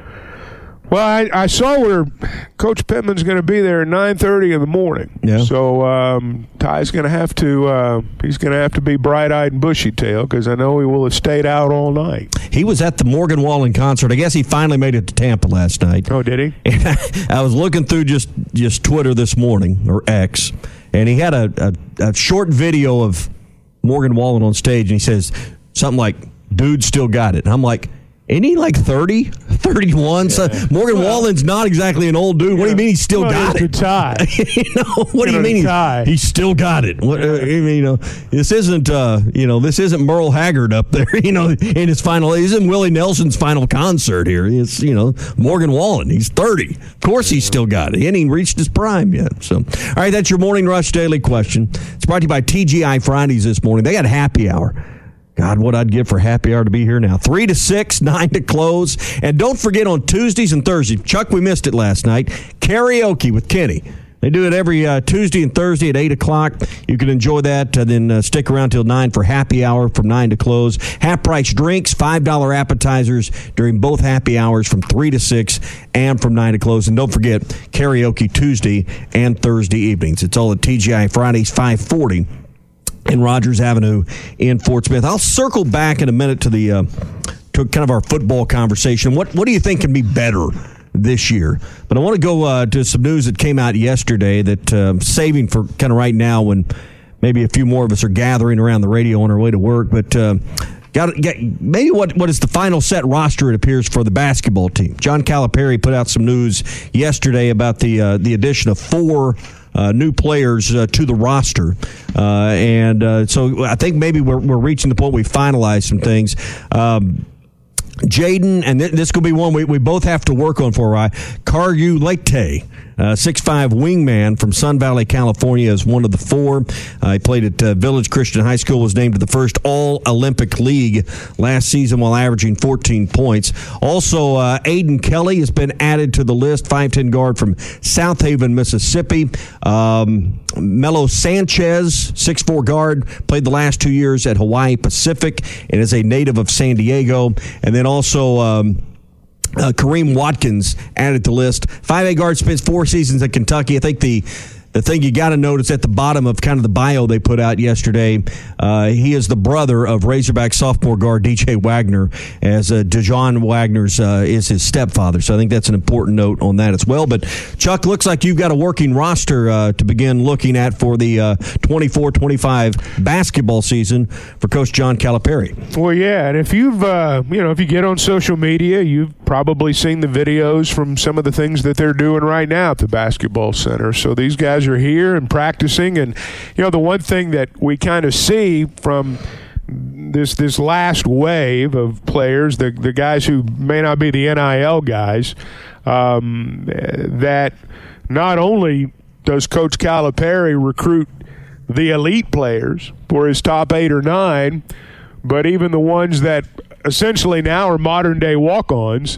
S8: Well, I, I saw where Coach Pittman's going to be there at nine thirty in the morning.
S5: Yeah.
S8: So um, Ty's going to have to uh, he's going to have to be bright-eyed and bushy-tailed because I know he will have stayed out all night.
S5: He was at the Morgan Wallen concert. I guess he finally made it to Tampa last night.
S8: Oh, did he?
S5: And I, I was looking through just, just Twitter this morning, or X, and he had a, a, a short video of Morgan Wallen on stage, and he says something like, "Dude still got it." And I'm like, Isn't he like thirty, thirty-one? Yeah. So Morgan well, Wallen's not exactly an old dude. What do you mean he's still
S8: well,
S5: got
S8: it? Tie.
S5: you know, what you do you mean he's, he's still got it? What, uh, I mean, you know, this isn't uh, you know, this isn't Merle Haggard up there, you know, in his final. This isn't Willie Nelson's final concert here. It's, you know, Morgan Wallen. He's thirty. Of course he's still got it. He ain't even reached his prime yet. So, all right, that's your Morning Rush Daily Question. It's brought to you by T G I Fridays this morning. They got happy hour. God, what I'd give for happy hour to be here now. Three to six, nine to close. And don't forget on Tuesdays and Thursdays, Chuck, we missed it last night, karaoke with Kenny. They do it every uh, Tuesday and Thursday at eight o'clock. You can enjoy that. And then uh, stick around till nine for happy hour from nine to close. Half-price drinks, five dollars appetizers during both happy hours from three to six and from nine to close. And don't forget, karaoke Tuesday and Thursday evenings. It's all at T G I Fridays, five forty. In Rogers Avenue in Fort Smith. I'll circle back in a minute to the uh, to kind of our football conversation. What what do you think can be better this year? But I want to go uh, to some news that came out yesterday that uh, I'm saving for kind of right now when maybe a few more of us are gathering around the radio on our way to work. But uh, got, got maybe what what is the final set roster, it appears, for the basketball team. John Calipari put out some news yesterday about the uh, the addition of four Uh, new players uh, to the roster. Uh, and uh, so I think maybe we're, we're reaching the point we finalize some things. Um, Jaden, and th- this could be one we, we both have to work on for a while. Karyu Lekte, uh, six five wingman from Sun Valley, California, is one of the four. Uh, he played at uh, Village Christian High School, was named to the first All-Olympic League last season while averaging fourteen points. Also, uh, Aiden Kelly has been added to the list, five ten guard from South Haven, Mississippi. Um, Melo Sanchez, six four guard, played the last two years at Hawaii Pacific and is a native of San Diego. And then also um, uh, Kareem Watkins added to the list. five A guard, spends four seasons at Kentucky. I think the The thing you got to notice at the bottom of kind of the bio they put out yesterday, uh, he is the brother of Razorback sophomore guard D J Wagner, as uh, DeJohn Wagner's uh, is his stepfather. So I think that's an important note on that as well. But, Chuck, looks like you've got a working roster uh, to begin looking at for the uh, twenty-four twenty-five basketball season for Coach John Calipari.
S8: Well, yeah, and if you've, uh, you know, if you get on social media, you've probably seen the videos from some of the things that they're doing right now at the basketball center. So these guys are here and practicing, and you know the one thing that we kind of see from this this last wave of players, the the guys who may not be the N I L guys, um, that not only does Coach Calipari recruit the elite players for his top eight or nine, but even the ones that essentially now are modern day walk-ons.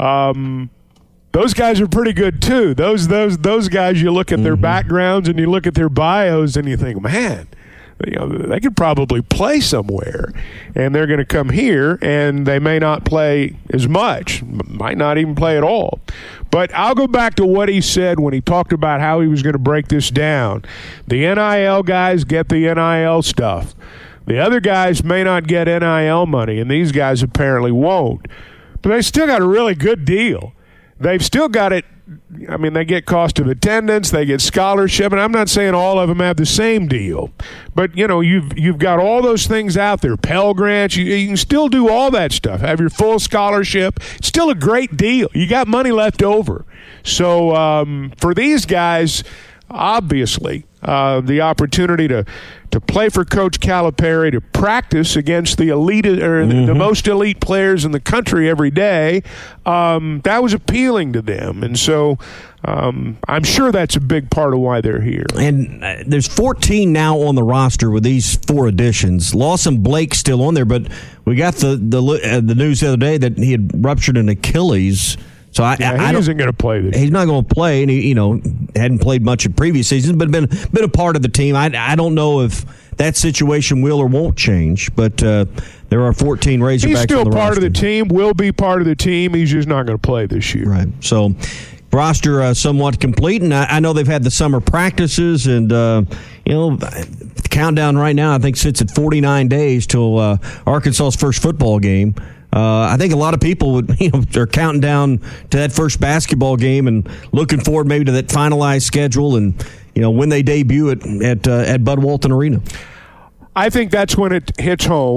S8: Um, Those guys are pretty good too. Those those those guys, you look at their mm-hmm. backgrounds and you look at their bios and you think, man, you know, they could probably play somewhere, and they're going to come here and they may not play as much, might not even play at all. But I'll go back to what he said when he talked about how he was going to break this down. The N I L guys get the N I L stuff. The other guys may not get N I L money, and these guys apparently won't. But they still got a really good deal. They've still got it. I mean, they get cost of attendance, they get scholarship, and I'm not saying all of them have the same deal. But, you know, you've you've got all those things out there. Pell Grants, you, you can still do all that stuff. Have your full scholarship. It's still a great deal. You got money left over. So um, for these guys, obviously, uh, the opportunity to to play for Coach Calipari, to practice against the elite or mm-hmm. the, the most elite players in the country every day, um, that was appealing to them. And so um, I'm sure that's a big part of why they're here.
S5: And uh, there's fourteen now on the roster with these four additions. Lawson Blake still on there, but we got the the, uh, the news the other day that he had ruptured an Achilles. So I,
S8: yeah,
S5: I,
S8: he
S5: I
S8: isn't going to play this.
S5: He's not going to play, and he, you know, hadn't played much in previous seasons, but been been a part of the team. I, I don't know if that situation will or won't change, but uh, there are fourteen Razorbacks.
S8: He's still
S5: on the
S8: part
S5: roster.
S8: of the team. Will be part of the team. He's just not going to play this year.
S5: Right. So roster uh, somewhat complete, and I, I know they've had the summer practices, and uh, you know, the countdown right now I think sits at forty-nine days till uh, Arkansas's first football game. Uh, I think a lot of people would, you know, are counting down to that first basketball game and looking forward maybe to that finalized schedule and, you know, when they debut at at, uh, at Bud Walton Arena.
S8: I think that's when it hits home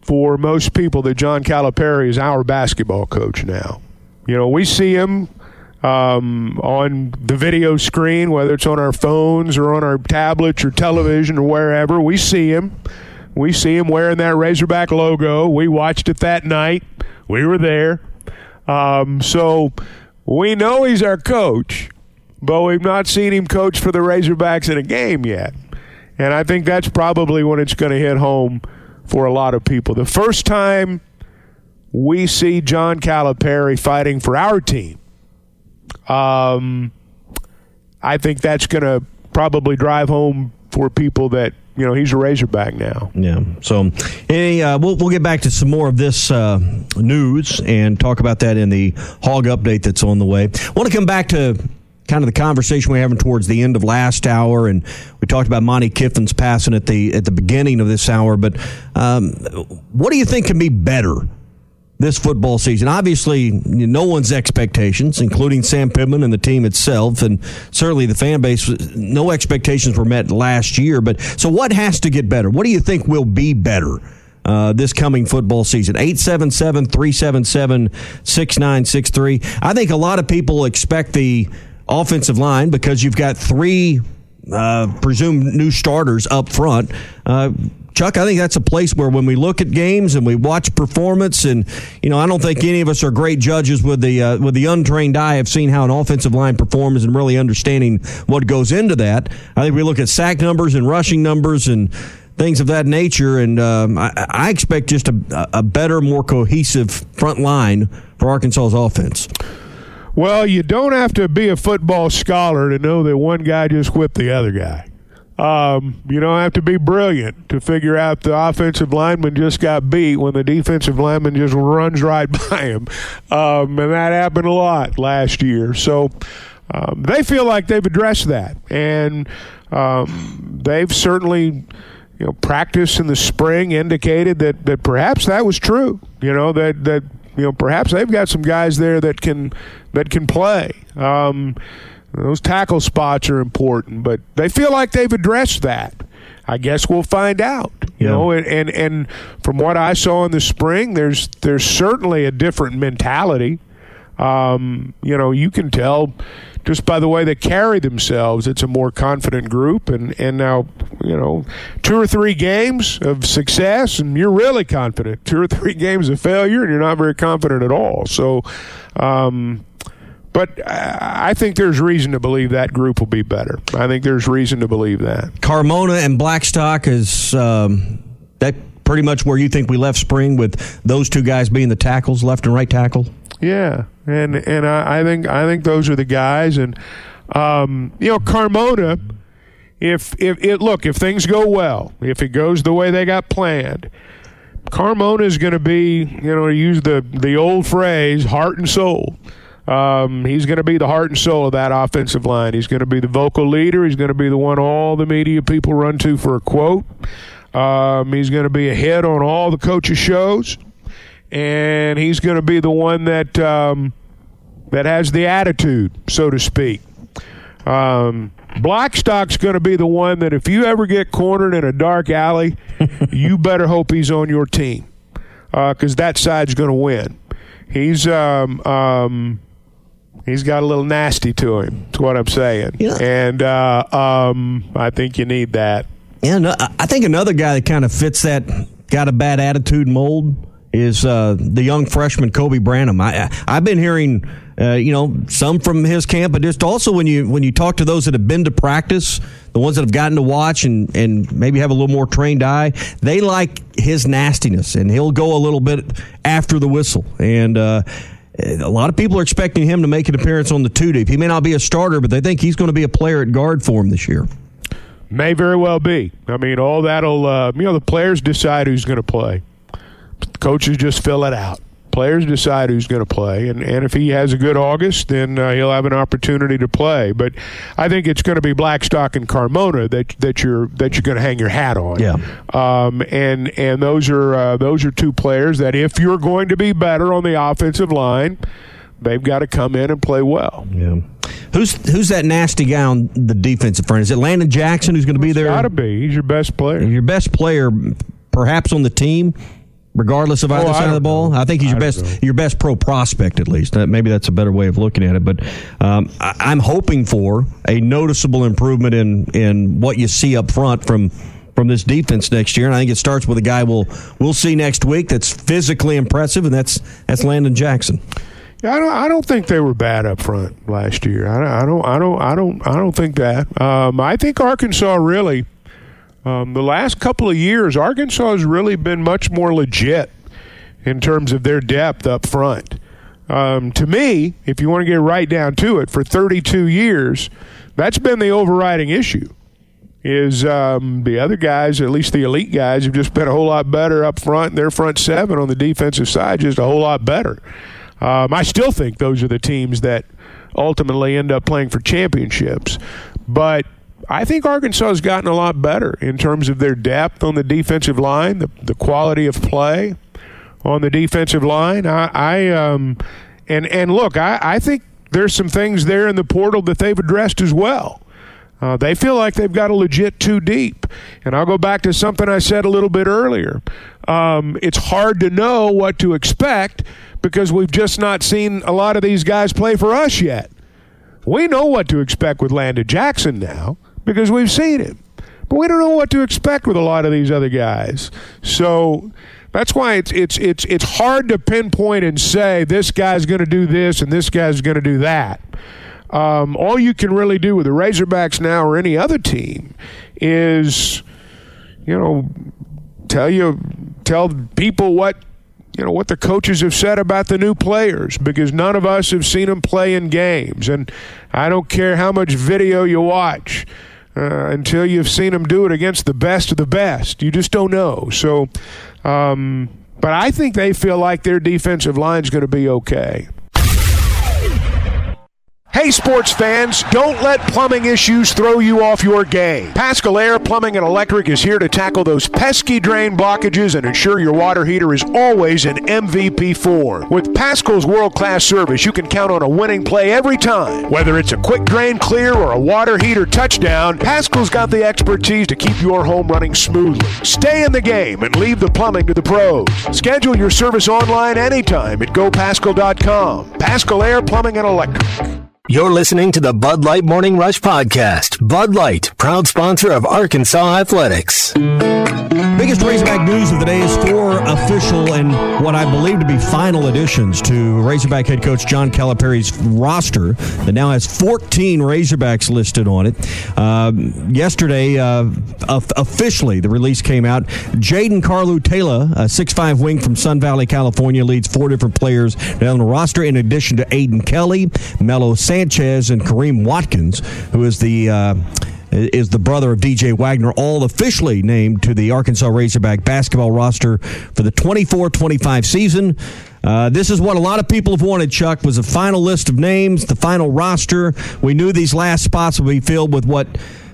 S3: for most people that John Calipari is our basketball coach now. You know, we see him um, on the video screen, whether it's on our phones or on our tablets or television or wherever. We see him. We see him wearing that Razorback logo. We watched it that night. We were there. Um, so we know he's our coach, but we've not seen him coach for the Razorbacks in a game yet. And I think that's probably when it's going to hit home for a lot of people. The first time we see John Calipari fighting for our team, um, I think that's going to probably drive home for people that, you know, he's a Razorback now.
S5: Yeah. So any, uh, we'll, we'll get back to some more of this uh, news and talk about that in the Hog Update that's on the way. I want to come back to kind of the conversation we were having towards the end of last hour, and we talked about Monty Kiffin's passing at the at the beginning of this hour. But um, what do you think can be better this football season? Obviously, no one's expectations, including Sam Pittman and the team itself, and certainly the fan base, no expectations were met last year. But so what has to get better? What do you think will be better uh, this coming football season? eight seven seven, three seven seven, six nine six three. I think a lot of people expect the offensive line, because you've got three uh, presumed new starters up front. Uh, Chuck, I think that's a place where when we look at games and we watch performance, and you know, I don't think any of us are great judges with the uh, with the untrained eye of seeing how an offensive line performs and really understanding what goes into that. I think we look at sack numbers and rushing numbers and things of that nature, and um, I, I expect just a, a better, more cohesive front line for Arkansas's offense.
S3: Well, you don't have to be a football scholar to know that one guy just whipped the other guy. Um, you don't have to be brilliant to figure out the offensive lineman just got beat when the defensive lineman just runs right by him. Um, and that happened a lot last year. So um, they feel like they've addressed that. And um, they've certainly, you know, practice in the spring indicated that, that perhaps that was true. You know, that, that you know, perhaps they've got some guys there that can that can play. Um, those tackle spots are important, but they feel like they've addressed that. I guess we'll find out. You
S5: yeah.
S3: know, and, and and from what I saw in the spring, there's there's certainly a different mentality. Um, you know, you can tell just by the way they carry themselves, it's a more confident group. And, and now, you know, two or three games of success, and you're really confident. Two or three games of failure, and you're not very confident at all. So, um, but I think there's reason to believe that group will be better. I think there's reason to believe that.
S5: Carmona and Blackstock, is um, that pretty much where you think we left spring, with those two guys being the tackles, left and right tackle?
S3: Yeah, and and I, I think I think those are the guys, and um, you know, Carmona. If if it look if things go well, if it goes the way they got planned, Carmona is going to be, you know, to use the the old phrase, heart and soul. Um, he's going to be the heart and soul of that offensive line. He's going to be the vocal leader. He's going to be the one all the media people run to for a quote. Um, he's going to be a hit on all the coaches' shows, and he's going to be the one that um, that has the attitude, so to speak. Um, Blackstock's going to be the one that if you ever get cornered in a dark alley, you better hope he's on your team, because uh, that side's going to win. He's um, um, he's got a little nasty to him. That's what I'm saying. Yeah. And uh, um, I think you need that.
S5: Yeah, no, I think another guy that kind of fits that got a bad attitude mold is uh, the young freshman Kobe Branham. I, I've been hearing, uh, you know, some from his camp, but just also when you when you talk to those that have been to practice, the ones that have gotten to watch and, and maybe have a little more trained eye, they like his nastiness, and he'll go a little bit after the whistle. And uh, a lot of people are expecting him to make an appearance on the two deep. He may not be a starter, but they think he's going to be a player at guard for him this year.
S3: May very well be. I mean, all that'll, uh, you know, the players decide who's going to play. Coaches just fill it out. Players decide who's going to play, and, and if he has a good August, then uh, he'll have an opportunity to play. But I think it's going to be Blackstock and Carmona that that you're that you're going to hang your hat on.
S5: Yeah.
S3: Um. And and those are uh, those are two players that if you're going to be better on the offensive line, they've got to come in and play well.
S5: Yeah. Who's who's that nasty guy on the defensive front? Is it Landon Jackson who's going to be there?
S3: Got to be. He's your best player.
S5: Your best player, perhaps on the team. regardless of either
S3: oh,
S5: side of the ball?
S3: Know.
S5: I think he's your
S3: I
S5: best your best pro prospect, at least. Maybe that's a better way of looking at it. But um, I, I'm hoping for a noticeable improvement in, in what you see up front from from this defense next year. And I think it starts with a guy we'll we'll see next week that's physically impressive, and that's that's Landon Jackson.
S3: Yeah, I don't. I don't think they were bad up front last year. I, I don't. I don't. I don't. I don't think that. Um, I think Arkansas really, um, the last couple of years, Arkansas has really been much more legit in terms of their depth up front. Um, to me, if you want to get right down to it, for thirty-two years, that's been the overriding issue. Is um, the other guys, at least the elite guys, have just been a whole lot better up front. Their front seven on the defensive side just a whole lot better. Um, I still think those are the teams that ultimately end up playing for championships. But I think Arkansas has gotten a lot better in terms of their depth on the defensive line, the, the quality of play on the defensive line. I, I um, and and look, I, I think there's some things there in the portal that they've addressed as well. Uh, they feel like they've got a legit two deep. And I'll go back to something I said a little bit earlier. Um, it's hard to know what to expect because we've just not seen a lot of these guys play for us yet. We know what to expect with Landon Jackson now because we've seen him. But we don't know what to expect with a lot of these other guys. So that's why it's it's it's it's hard to pinpoint and say this guy's going to do this and this guy's going to do that. Um, all you can really do with the Razorbacks now or any other team is, you know, tell you tell people what you know what the coaches have said about the new players, because none of us have seen them play in games, and I don't care how much video you watch uh, until you've seen them do it against the best of the best. You just don't know. So, um, but I think they feel like their defensive line is going to be okay. Hey, sports fans, don't let plumbing issues throw you off your game. Paschal Air Plumbing and Electric is here to tackle those pesky drain blockages and ensure your water heater is always in M V P form. With Paschal's world-class service, you can count on a winning play every time. Whether it's a quick drain clear or a water heater touchdown, Paschal's got the expertise to keep your home running smoothly. Stay in the game and leave the plumbing to the pros. Schedule your service online anytime at go paschal dot com. Paschal Air Plumbing and Electric.
S2: You're listening to the Bud Light Morning Rush Podcast. Bud Light, proud sponsor of Arkansas Athletics.
S5: Biggest Razorback news of the day is four official and what I believe to be final additions to Razorback head coach John Calipari's roster that now has fourteen Razorbacks listed on it. Uh, yesterday, uh, officially, the release came out. Jaden Carlu-Taylor, a six five wing from Sun Valley, California, leads four different players down the roster, in addition to Aiden Kelly, Melo Sanchez, and Kareem Watkins, who is the uh, is the brother of D J Wagner, all officially named to the Arkansas Razorback basketball roster for the twenty-four twenty-five season. Uh, this is what a lot of people have wanted, Chuck, was a final list of names, the final roster. We knew these last spots would be filled with what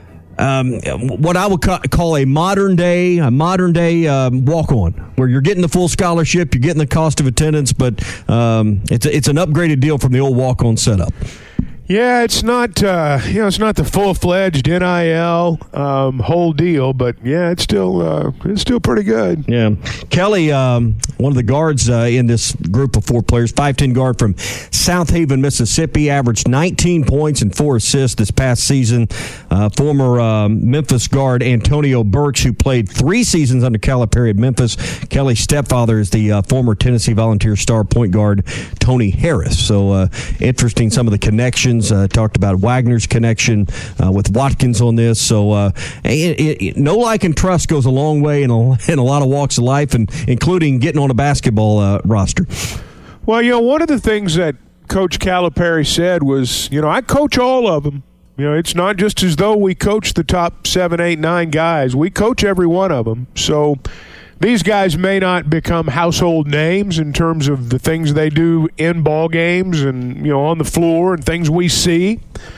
S5: um, what I would ca- call a modern day, a modern day um, walk-on, where you're getting the full scholarship, you're getting the cost of attendance, but um, it's a, it's an upgraded deal from the old walk-on setup.
S3: Yeah, it's not uh, you know it's not the full fledged N I L um, whole deal, but yeah, it's still uh, it's still pretty good.
S5: Yeah, Kelly, um, one of the guards uh, in this group of four players, five ten guard from South Haven, Mississippi, averaged nineteen points and four assists this past season. Uh, former um, Memphis guard Antonio Burks, who played three seasons under Calipari at Memphis. Kelly's stepfather is the uh, former Tennessee Volunteer star point guard Tony Harris. So uh, interesting, some of the connections. Uh, talked about Wagner's connection uh, with Watkins on this. So uh, it, it, no like and trust goes a long way in a, in a lot of walks of life, and including getting on a basketball uh, roster.
S3: Well, you know, one of the things that Coach Calipari said was, you know, I coach all of them. You know, it's not just as though we coach the top seven, eight, nine guys. We coach every one of them. So these guys may not become household names in terms of the things they do in ball games and, you know, on the floor and things we see,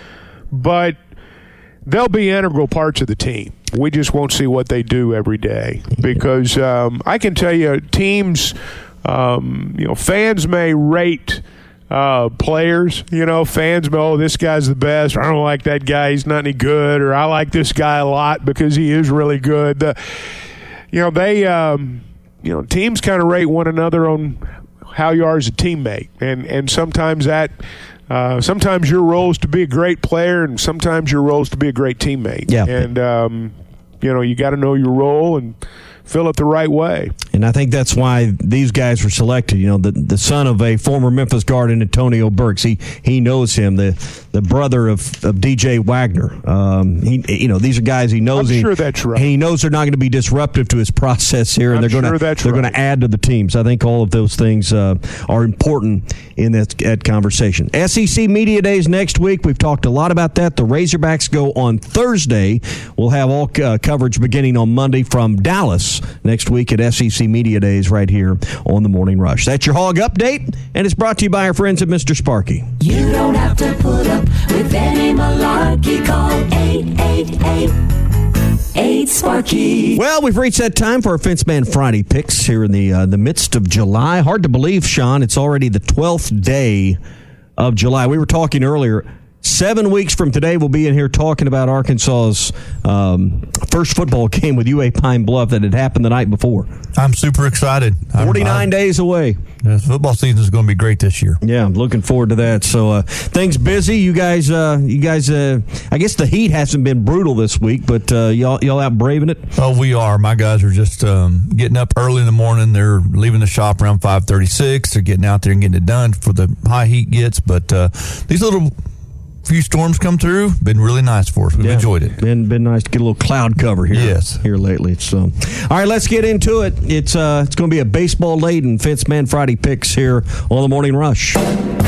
S3: but they'll be integral parts of the team. We just won't see what they do every day, because um, I can tell you, teams, um, you know, fans may rate uh, players. You know, fans may, oh, this guy's the best, or I don't like that guy, he's not any good, or I like this guy a lot because he is really good. The, You know, they um, you know, teams kind of rate one another on how you are as a teammate, and and sometimes that. Uh, sometimes your role is to be a great player, and sometimes your role is to be a great teammate.
S5: Yeah.
S3: And, um, you know, you got to know your role and fill it the right way.
S5: And I think that's why these guys were selected. You know, the the son of a former Memphis guard, Antonio Burks. He he knows him. The the brother of, of D J Wagner. Um, he you know these are guys he knows.
S3: I'm
S5: he,
S3: sure that's right.
S5: He knows they're not going to be disruptive to his process here, and
S3: I'm
S5: they're going
S3: sure
S5: to
S3: that's
S5: they're
S3: right.
S5: going to add to the teams. I think all of those things uh, are important in that, that conversation. S E C Media Days next week. We've talked a lot about that. The Razorbacks go on Thursday. We'll have all uh, coverage beginning on Monday from Dallas next week at S E C Media Days right here on the Morning Rush. That's your Hog Update, and it's brought to you by our friends at Mister Sparky.
S15: You don't have to put up with any malarkey. Call eight eight eight, eight Sparky.
S5: Well, we've reached that time for our Fence Man Friday picks here in the uh, the midst of July. Hard to believe, Sean, it's already the twelfth day of July. We were talking earlier. Seven weeks from today, we'll be in here talking about Arkansas's um, first football game with U A Pine Bluff that had happened the night before.
S16: I'm super excited.
S5: forty-nine
S16: I'm, I'm,
S5: days away.
S16: The football season is going to be great this year.
S5: Yeah, I'm looking forward to that. So uh, things busy. You guys, uh, you guys. Uh, I guess the heat hasn't been brutal this week, but uh, y'all, y'all out braving it.
S16: Oh, we are. My guys are just um, getting up early in the morning. They're leaving the shop around five thirty-six. They're getting out there and getting it done before the high heat gets. But uh, these little few storms come through, been really nice for us. We've
S5: yeah,
S16: enjoyed it.
S5: Been been nice to get a little cloud cover here.
S16: Yes.
S5: here lately. So, all right, let's get into it. It's uh, it's going to be a baseball laden Fence Man Friday picks here on the Morning Rush.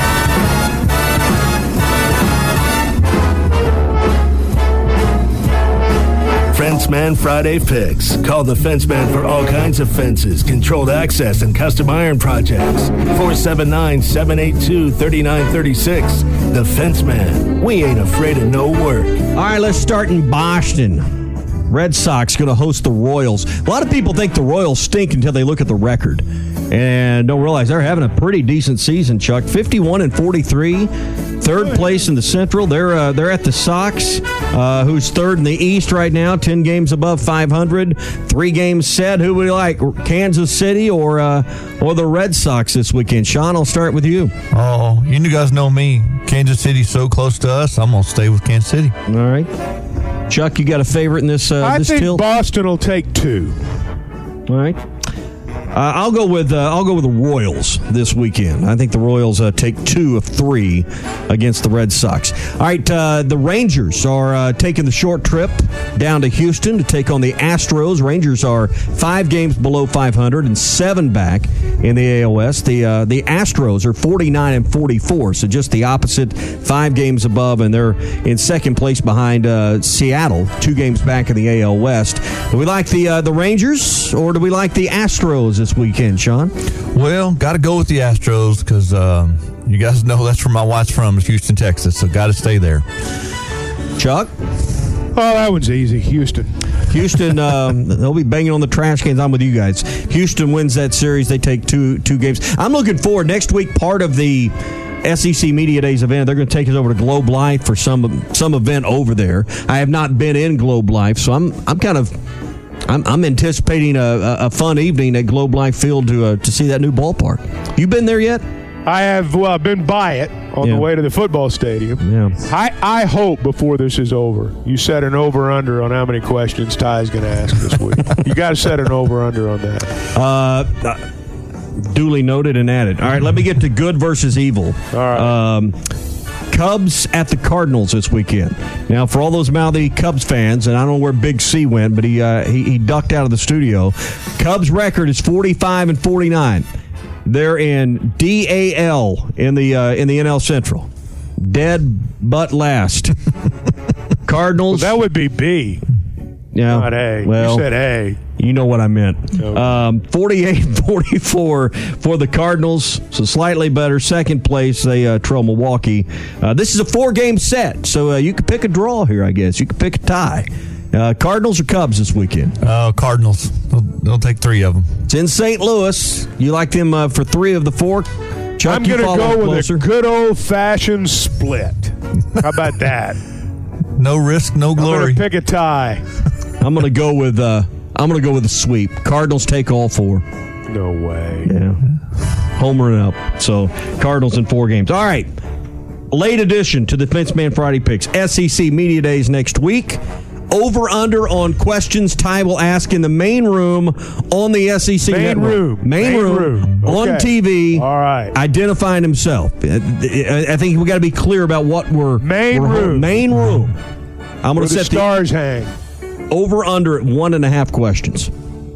S2: Fenceman Friday Picks. Call the Fenceman for all kinds of fences, controlled access, and custom iron projects. four seven nine, seven eight two, three nine three six. The Fenceman. We ain't afraid of no work.
S5: All right, let's start in Boston. Red Sox going to host the Royals. A lot of people think the Royals stink until they look at the record and don't realize they're having a pretty decent season, Chuck. fifty-one and forty-three, third place in the Central. They're uh, they're at the Sox, uh, who's third in the East right now, ten games above five hundred, three games set. Who would you like, Kansas City or uh, or the Red Sox this weekend? Sean, I'll start with you.
S16: Oh, you guys know me. Kansas City's so close to us. I'm gonna stay with Kansas City.
S5: All right, Chuck, you got a favorite in this? Uh,
S3: I
S5: this
S3: think
S5: tilt?
S3: Boston will take two.
S5: All right. Uh, I'll go with uh, I'll go with the Royals this weekend. I think the Royals uh, take two of three against the Red Sox. All right, uh, the Rangers are uh, taking the short trip down to Houston to take on the Astros. Rangers are five games below five hundred and seven back in the A L S. The uh, the Astros are forty-nine and forty-four, so just the opposite, five games above, and they're in second place behind uh, Seattle, two games back in the A L West. Do we like the uh, the Rangers or do we like the Astros this weekend, Sean?
S16: Well, got to go with the Astros because um, you guys know that's where my wife's from, is Houston, Texas, so got to stay there.
S5: Chuck?
S3: Oh, that one's easy. Houston.
S5: Houston, um, they'll be banging on the trash cans. I'm with you guys. Houston wins that series. They take two two games. I'm looking forward. Next week, part of the S E C Media Days event, they're going to take us over to Globe Life for some some event over there. I have not been in Globe Life, so I'm I'm kind of I'm, I'm anticipating a, a fun evening at Globe Life Field to uh, to see that new ballpark. You been there yet?
S3: I have well, I've been by it on
S5: Yeah.
S3: the way to the football stadium.
S5: Yeah.
S3: I, I hope before this is over, you set an over-under on how many questions Ty's going to ask this week. You got to set an over-under on that.
S5: Uh, uh, duly noted and added. All right, let me get to good versus evil.
S3: All right.
S5: Um, Cubs at the Cardinals this weekend. Now, for all those mouthy Cubs fans, and I don't know where Big C went, but he uh, he, he ducked out of the studio. Cubs' record is forty-five and forty-nine. They're in D A L in the uh, in the N L Central. Dead but last. Cardinals.
S3: Well, that would be B.
S5: Yeah.
S3: Not A.
S5: Well,
S3: you said A.
S5: You know what I meant.
S3: Okay.
S5: Um, forty-eight forty-four for the Cardinals, so slightly better. Second place, they uh, trail Milwaukee. Uh, this is a four-game set, so uh, you could pick a draw here, I guess. You could pick a tie. Uh, Cardinals or Cubs this weekend?
S16: Uh, Cardinals. They'll, they'll take three of them.
S5: It's in Saint Louis. You like them uh, for three of the four? Chuck,
S3: I'm
S5: you
S3: going to
S5: follow
S3: go with
S5: closer.
S3: a good old-fashioned split. How about that?
S16: No risk, no
S3: I'm
S16: glory.
S3: going to pick a tie.
S5: I'm going to go with uh, I'm going to go with a sweep. Cardinals take all four.
S3: No way.
S5: Yeah. Homer and up. So, Cardinals in four games. All right. Late addition to the Fence Man Friday Picks. S E C Media Days next week. Over under on questions Ty will ask in the main room on the S E C
S3: main
S5: network.
S3: Room.
S5: Main,
S3: main
S5: room.
S3: room. Okay.
S5: On T V.
S3: All right.
S5: Identifying himself. I think we got to be clear about what we're.
S3: Main
S5: we're,
S3: room.
S5: Main room. I'm going to set
S3: the stars
S5: the
S3: hang.
S5: over under at one and a half questions.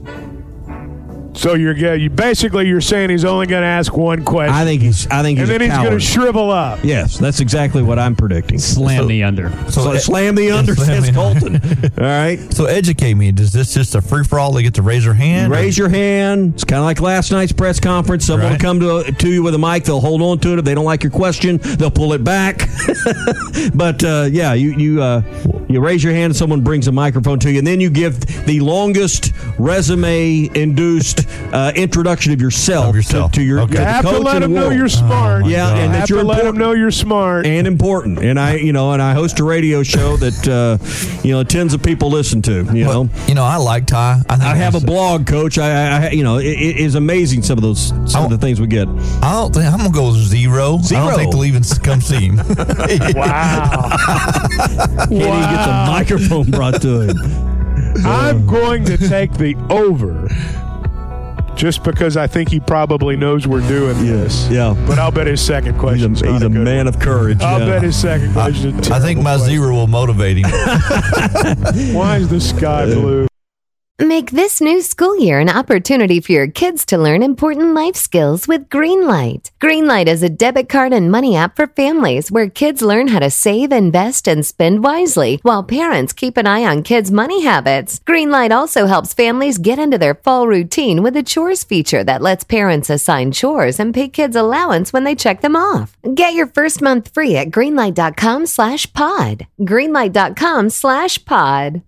S3: So you're you basically you're saying he's only going to ask one question.
S5: I think he's. I think he's.
S3: And then
S5: a
S3: he's going to shrivel up.
S5: Yes, that's exactly what I'm predicting.
S14: Slam
S5: so,
S14: the under.
S5: So, so slam the under, says Colton. All right.
S16: So educate me. Is this just a free for all? They get to raise their hand.
S5: You raise your hand. It's kind of like last night's press conference. Someone
S16: Right.
S5: will come to to you with a mic. They'll hold on to it. If they don't like your question, they'll pull it back. But uh, yeah, you you uh, you raise your hand and someone brings a microphone to you, and then you give the longest resume induced uh, introduction of yourself,
S16: Of yourself.
S5: To, to your
S16: Okay.
S5: to
S3: You
S5: the
S3: have
S5: coach
S3: to let
S5: and
S3: them
S5: the
S3: know
S5: world.
S3: you're smart.
S16: Oh,
S5: yeah,
S16: God.
S5: and
S3: You
S5: that
S3: have
S5: you're
S3: to let
S5: important
S3: them know you're smart.
S5: and important. And I, you know, and I host a radio show that uh, you know tens of people listen to. You
S16: Well,
S5: know,
S16: you know, I like Ty. I, think
S5: I have a
S16: that's-
S5: blog, Coach. I, I you know, it, it is amazing some of those some of the things we get.
S16: I don't think I'm gonna go with zero.
S5: Zero.
S16: I don't think they'll even come see him.
S3: Wow.
S5: Can't even get the microphone brought to him.
S3: I'm going to take the over just because I think he probably knows we're doing this.
S5: Yeah.
S3: But I'll bet his second question.
S5: He's a, he's a man of courage.
S3: I'll
S5: yeah.
S3: bet his second question.
S16: I think my zero will motivate him.
S3: Why is the sky blue?
S1: Make this new school year an opportunity for your kids to learn important life skills with Greenlight. Greenlight is a debit card and money app for families where kids learn how to save, invest, and spend wisely while parents keep an eye on kids' money habits. Greenlight also helps families get into their fall routine with a chores feature that lets parents assign chores and pay kids allowance when they check them off. Get your first month free at greenlight.com slash pod. Greenlight.com slash pod.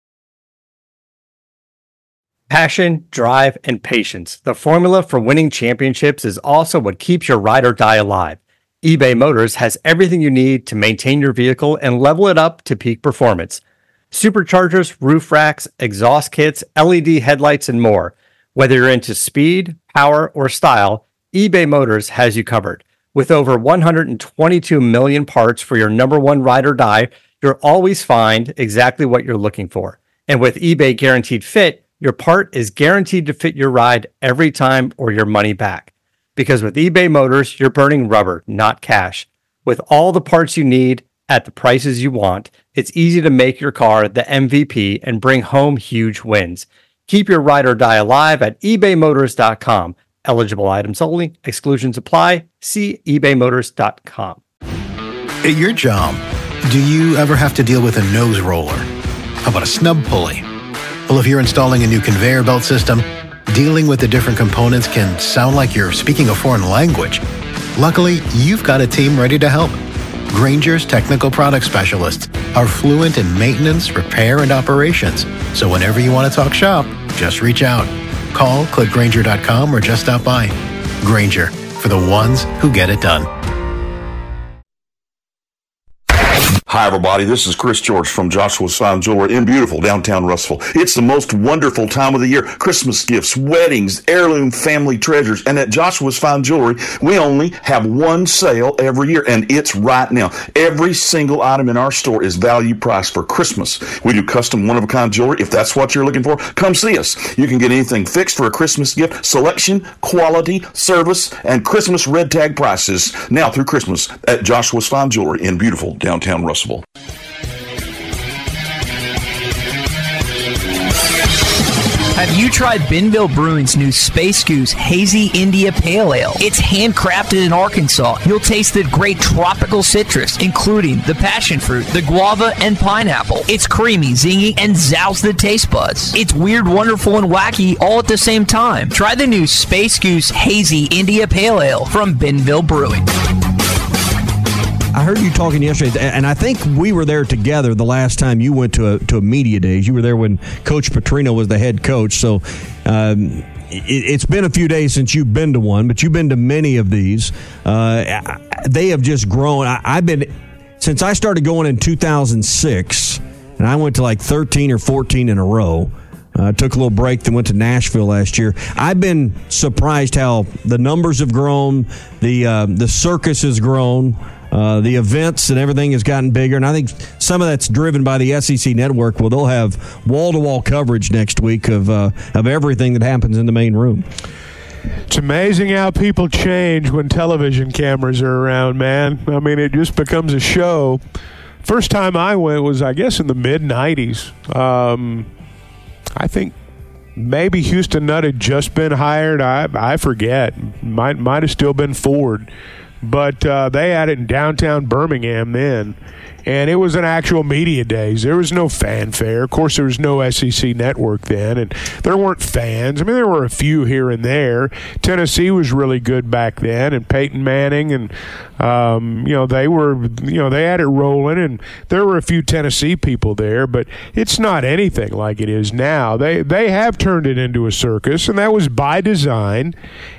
S17: Passion, drive, and patience. The formula for winning championships is also what keeps your ride or die alive. eBay Motors has everything you need to maintain your vehicle and level it up to peak performance. Superchargers, roof racks, exhaust kits, L E D headlights, and more. Whether you're into speed, power, or style, eBay Motors has you covered. With over one hundred twenty-two million parts for your number one ride or die, you'll always find exactly what you're looking for. And with eBay Guaranteed Fit, your part is guaranteed to fit your ride every time or your money back. Because with eBay Motors, you're burning rubber, not cash. With all the parts you need at the prices you want, it's easy to make your car the M V P and bring home huge wins. Keep your ride or die alive at ebay motors dot com. Eligible items only. Exclusions apply. See ebay motors dot com.
S18: At your job, do you ever have to deal with a nose roller? How about a snub pulley? Well, if you're installing a new conveyor belt system, dealing with the different components can sound like you're speaking a foreign language. Luckily, you've got a team ready to help. Grainger's technical product specialists are fluent in maintenance, repair, and operations. So whenever you want to talk shop, just reach out. Call, click Grainger dot com, or just stop by. Grainger, for the ones who get it done.
S19: Hi, everybody. This is Chris George from Joshua's Fine Jewelry in beautiful downtown Russellville. It's the most wonderful time of the year. Christmas gifts, weddings, heirloom family treasures. And at Joshua's Fine Jewelry, we only have one sale every year, and it's right now. Every single item in our store is value priced for Christmas. We do custom one-of-a-kind jewelry. If that's what you're looking for, come see us. You can get anything fixed for a Christmas gift. Selection, quality, service, and Christmas red tag prices now through Christmas at Joshua's Fine Jewelry in beautiful downtown Russellville.
S20: Have you tried Benville Brewing's new Space Goose Hazy India Pale Ale? It's handcrafted in Arkansas. You'll taste the great tropical citrus, including the passion fruit, the guava, and pineapple. It's creamy, zingy, and zounds the taste buds. It's weird, wonderful, and wacky all at the same time. Try the new Space Goose Hazy India Pale Ale from Benville Brewing.
S5: I heard you talking yesterday, and I think we were there together the last time you went to a to a media days. You were there when Coach Petrino was the head coach. So um, it, it's been a few days since you've been to one, but you've been to many of these. Uh, they have just grown. I, I've been since I started going in two thousand six, and I went to like thirteen or fourteen in a row. Uh, took a little break, then went to Nashville last year. I've been surprised how the numbers have grown, the uh, the circus has grown, uh, the events and everything has gotten bigger. And I think some of that's driven by the S E C network. Well, they'll have wall-to-wall coverage next week of uh, of everything that happens in the main room.
S3: It's amazing how people change when television cameras are around, man. I mean, it just becomes a show. First time I went was, I guess, in the mid nineties. Um I think maybe Houston Nutt had just been hired. I I forget. Might might have still been Ford. But uh, they had it in downtown Birmingham then. And it was an actual media days. There was no fanfare. Of course, there was no S E C network then, and there weren't fans. I mean, there were a few here and there. Tennessee was really good back then, and Peyton Manning, and um, you know they were, you know, they had it rolling, and there were a few Tennessee people there. But it's not anything like it is now. They they have turned it into a circus, and that was by design,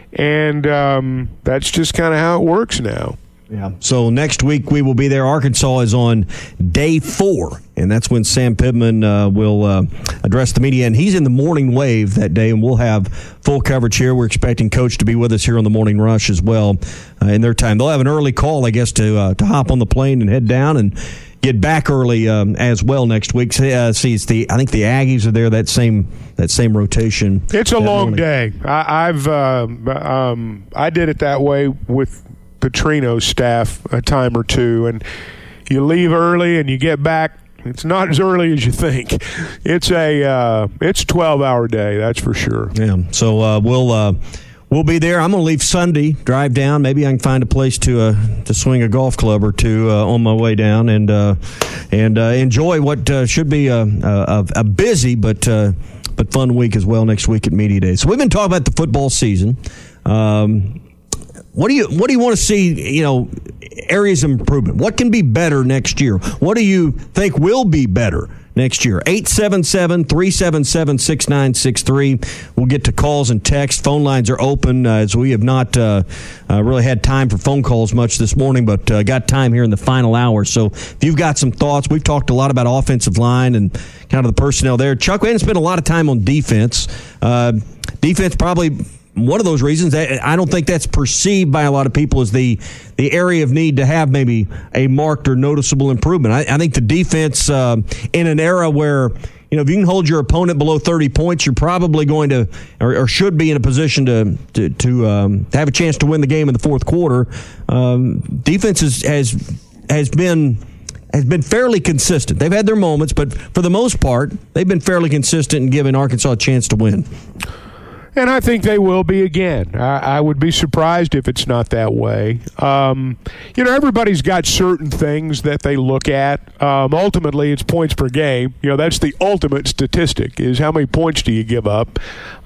S3: and um, that's just kind of how it works now.
S5: Yeah. So next week we will be there. Arkansas is on day four, and that's when Sam Pittman uh, will uh, address the media. And he's in the morning wave that day, and we'll have full coverage here. We're expecting Coach to be with us here on the morning rush as well uh, in their time. They'll have an early call, I guess, to uh, to hop on the plane and head down and get back early um, as well next week. Uh, see, it's the I think the Aggies are there that same that same rotation.
S3: It's a long
S5: morning.
S3: day. I, I've uh, um, I did it that way with Petrino's staff a time or two, and you leave early and you get back. It's not as early as you think. It's a uh, it's a twelve hour day, that's for sure.
S5: Yeah. So uh, we'll uh, we'll be there. I'm going to leave Sunday, drive down. Maybe I can find a place to uh, to swing a golf club or two uh, on my way down, and uh, and uh, enjoy what uh, should be a, a, a busy but uh, but fun week as well next week at Media Day. So we've been talking about the football season. Um, What do you what do you want to see, you know, areas of improvement? What can be better next year? What do you think will be better next year? eight seven seven, three seven seven, six nine six three. We'll get to calls and text. Phone lines are open uh, as we have not uh, uh, really had time for phone calls much this morning, but uh, got time here in the final hour. So if you've got some thoughts, we've talked a lot about offensive line and kind of the personnel there. Chuck, we haven't spent a lot of time on defense. Uh, defense probably one of those reasons. I don't think that's perceived by a lot of people as the the area of need to have maybe a marked or noticeable improvement. I, I think the defense uh, in an era where, you know, if you can hold your opponent below thirty points, you're probably going to or, or should be in a position to to, to, um, to have a chance to win the game in the fourth quarter. Um, defense is, has has been. has been fairly consistent. They've had their moments, but for the most part, they've been fairly consistent in giving Arkansas a chance to win.
S3: And I think they will be again. I, I would be surprised if it's not that way. Um, you know, everybody's got certain things that they look at. Um, ultimately, it's points per game. You know, that's the ultimate statistic, is how many points do you give up.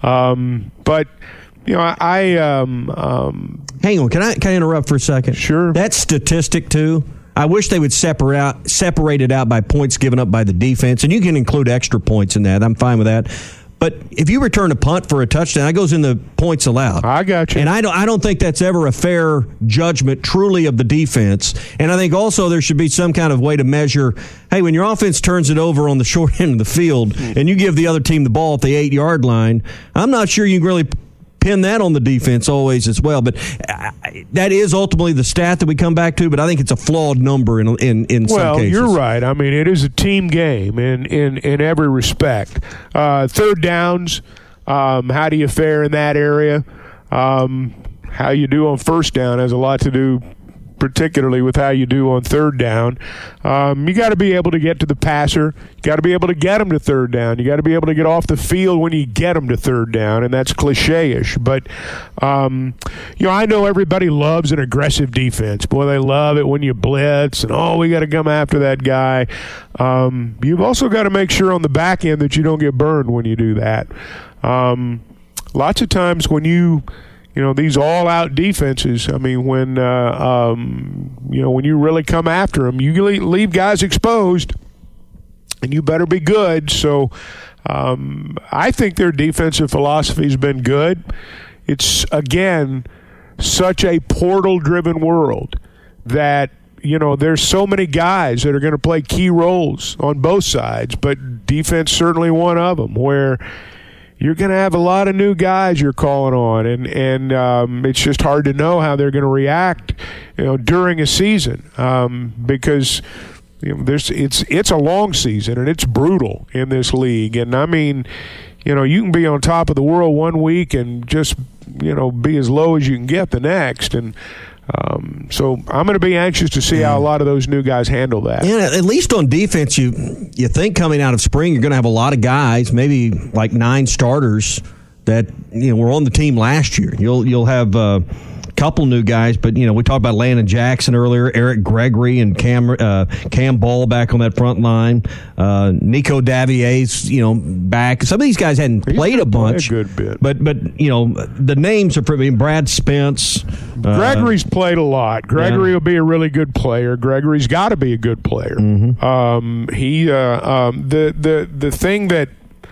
S3: Um, but, you know, I... I um, um,
S5: Hang on. Can I, can I interrupt for a second?
S3: Sure.
S5: That statistic, too, I wish they would separate out, separate it out by points given up by the defense, and you can include extra points in that. I'm fine with that. But if you return a punt for a touchdown, that goes in the points allowed.
S3: I got you.
S5: And I don't, I don't think that's ever a fair judgment, truly, of the defense. And I think also there should be some kind of way to measure, hey, when your offense turns it over on the short end of the field and you give the other team the ball at the eight-yard line, I'm not sure you can really pin that on the defense always as well. But that is ultimately the stat that we come back to, but I think it's a flawed number in in, in some
S3: well,
S5: cases.
S3: Well, you're right. I mean, it is a team game in, in, in every respect. Uh, third downs, um, how do you fare in that area? Um, how you do on first down has a lot to do particularly with how you do on third down. Um, you got to be able to get to the passer. You got to be able to get them to third down. You got to be able to get off the field when you get them to third down, and that's cliche-ish. But, um, you know, I know everybody loves an aggressive defense. Boy, they love it when you blitz, and, oh, we got to come after that guy. Um, you've also got to make sure on the back end that you don't get burned when you do that. Um, lots of times when you – You know, these all-out defenses, I mean, when, uh, um, you know, when you really come after them, you leave guys exposed, and you better be good. So um, I think their defensive philosophy has been good. It's, again, such a portal-driven world that you know, there's so many guys that are going to play key roles on both sides, but defense certainly one of them, where you're going to have a lot of new guys you're calling on, and and um, it's just hard to know how they're going to react, you know, during a season, um, because you know, there's it's it's a long season and it's brutal in this league, and I mean, you know, you can be on top of the world one week and just, you know, be as low as you can get the next, and um, so I'm going to be anxious to see how a lot of those new guys handle that.
S5: Yeah, at least on defense, you you think coming out of spring you're going to have a lot of guys, maybe like nine starters that, you know, were on the team last year. You'll you'll have uh, a couple new guys, but, you know, we talked about Landon Jackson earlier, Eric Gregory and Cam uh, Cam Ball back on that front line. Uh, Nico Davier's, you know, back. Some of these guys hadn't
S3: He's
S5: played a bunch,
S3: play a good bit,
S5: but but you know the names are pretty. Brad Spence. Uh,
S3: Gregory's played a lot. Gregory yeah. will be a really good player. Gregory's got to be a good player.
S5: Mm-hmm.
S3: Um, he uh, um, the the the thing that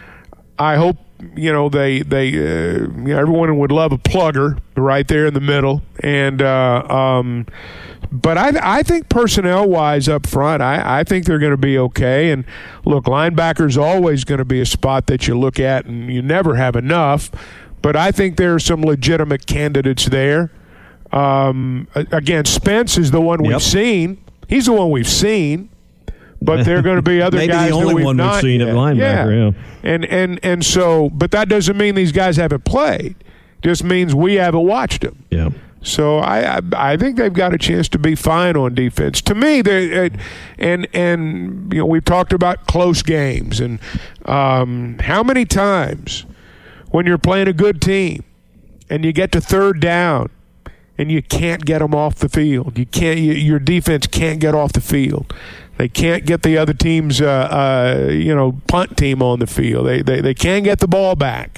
S3: I hope, you know, they they uh, you know, everyone would love a plugger right there in the middle, and uh, um, but I I think personnel wise up front, I, I think they're going to be okay. And look, linebacker's always going to be a spot that you look at, and you never have enough. But I think there are some legitimate candidates there. Um, again, Spence is the one we've
S5: yep.
S3: seen. He's the one we've seen. But there are going to be other
S5: Maybe
S3: guys
S5: the only
S3: that we've
S5: one
S3: not
S5: we've seen
S3: yet.
S5: at linebacker. Yeah.
S3: yeah, and and and so, but that doesn't mean these guys haven't played. Just means we haven't watched them.
S5: Yeah.
S3: So I, I I think they've got a chance to be fine on defense. To me, they and and you know, we've talked about close games, and um, how many times when you're playing a good team and you get to third down and you can't get them off the field. You can't. You, your defense can't get off the field. They can't get the other team's, uh, uh, you know, punt team on the field. They they they can't get the ball back.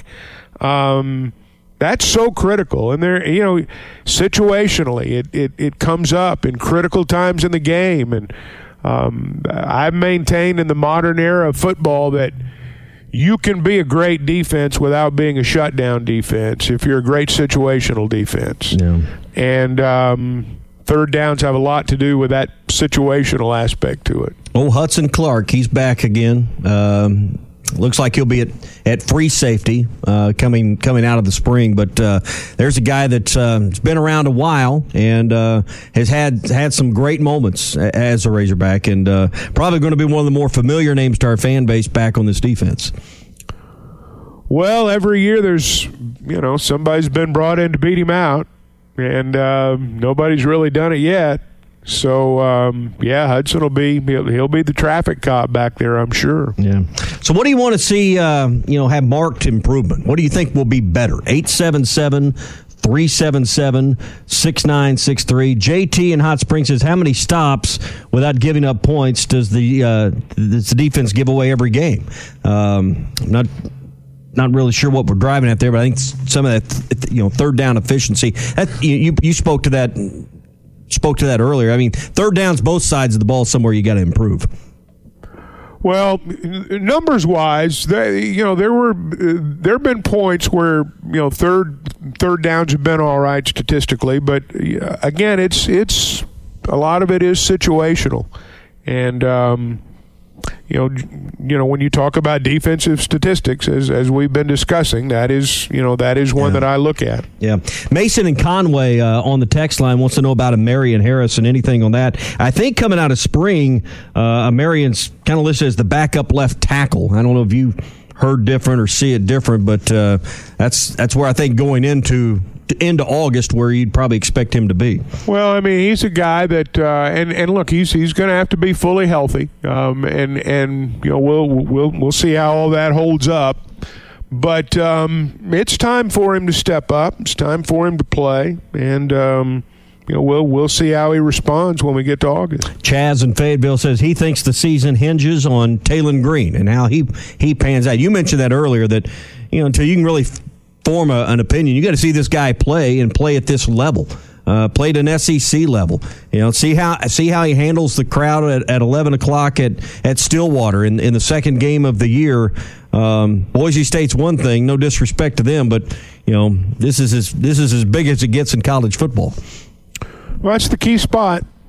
S3: Um, that's so critical, and they're, you know, situationally, it, it it comes up in critical times in the game. And um, I've maintained in the modern era of football that you can be a great defense without being a shutdown defense if you're a great situational defense.
S5: Yeah.
S3: And um, third downs have a lot to do with that situational aspect to it.
S5: Oh, Hudson Clark, he's back again. Um, looks like he'll be at, at free safety uh, coming coming out of the spring. But uh, there's a guy that's uh, been around a while and uh, has had had some great moments as a Razorback, and uh, probably going to be one of the more familiar names to our fan base back on this defense.
S3: Well, every year there's, you know, somebody's been brought in to beat him out, and uh, nobody's really done it yet. So, um, yeah, Hudson will be he'll, he'll be the traffic cop back there, I'm sure.
S5: Yeah. So what do you want to see, uh, you know, have marked improvement? What do you think will be better? eight seven seven, three seven seven, six nine six three. J T in Hot Springs says, how many stops without giving up points does the, uh, does the defense give away every game? Um, I'm not... Not really sure what we're driving at there, but I think some of that, you know, third down efficiency. That, you you spoke to that spoke to that earlier. I mean, third downs, both sides of the ball, somewhere you got to improve.
S3: Well, numbers wise, they, you know, there were uh, there have been points where, you know, third third downs have been all right statistically, but uh, again, it's it's a lot of it is situational, and. Um, You know, you know, when you talk about defensive statistics, as as we've been discussing, that is, you know, that is one
S5: yeah.
S3: that I look at.
S5: Yeah, Mason and Conway uh, on the text line wants to know about Amarian Harris and anything on that. I think coming out of spring, uh, Amarian's kind of listed as the backup left tackle. I don't know if you heard different or see it different, but uh, that's that's where I think going into. into August where you'd probably expect him to be.
S3: Well, I mean, he's a guy that, uh, and and look, he's he's going to have to be fully healthy, um, and and you know we'll we'll we'll see how all that holds up. But um, it's time for him to step up. It's time for him to play, and um, you know we'll we'll see how he responds when we get to August.
S5: Chaz in Fayetteville says he thinks the season hinges on Taylon Green and how he he pans out. You mentioned that earlier, that you know until you can really form a, an opinion, you got to see this guy play and play at this level. Uh, played an S E C level. You know, see how see how he handles the crowd at, at eleven o'clock at, at Stillwater in, in the second game of the year. Um, Boise State's one thing, no disrespect to them, but you know this is as this is as big as it gets in college football.
S3: Well, that's the key spot.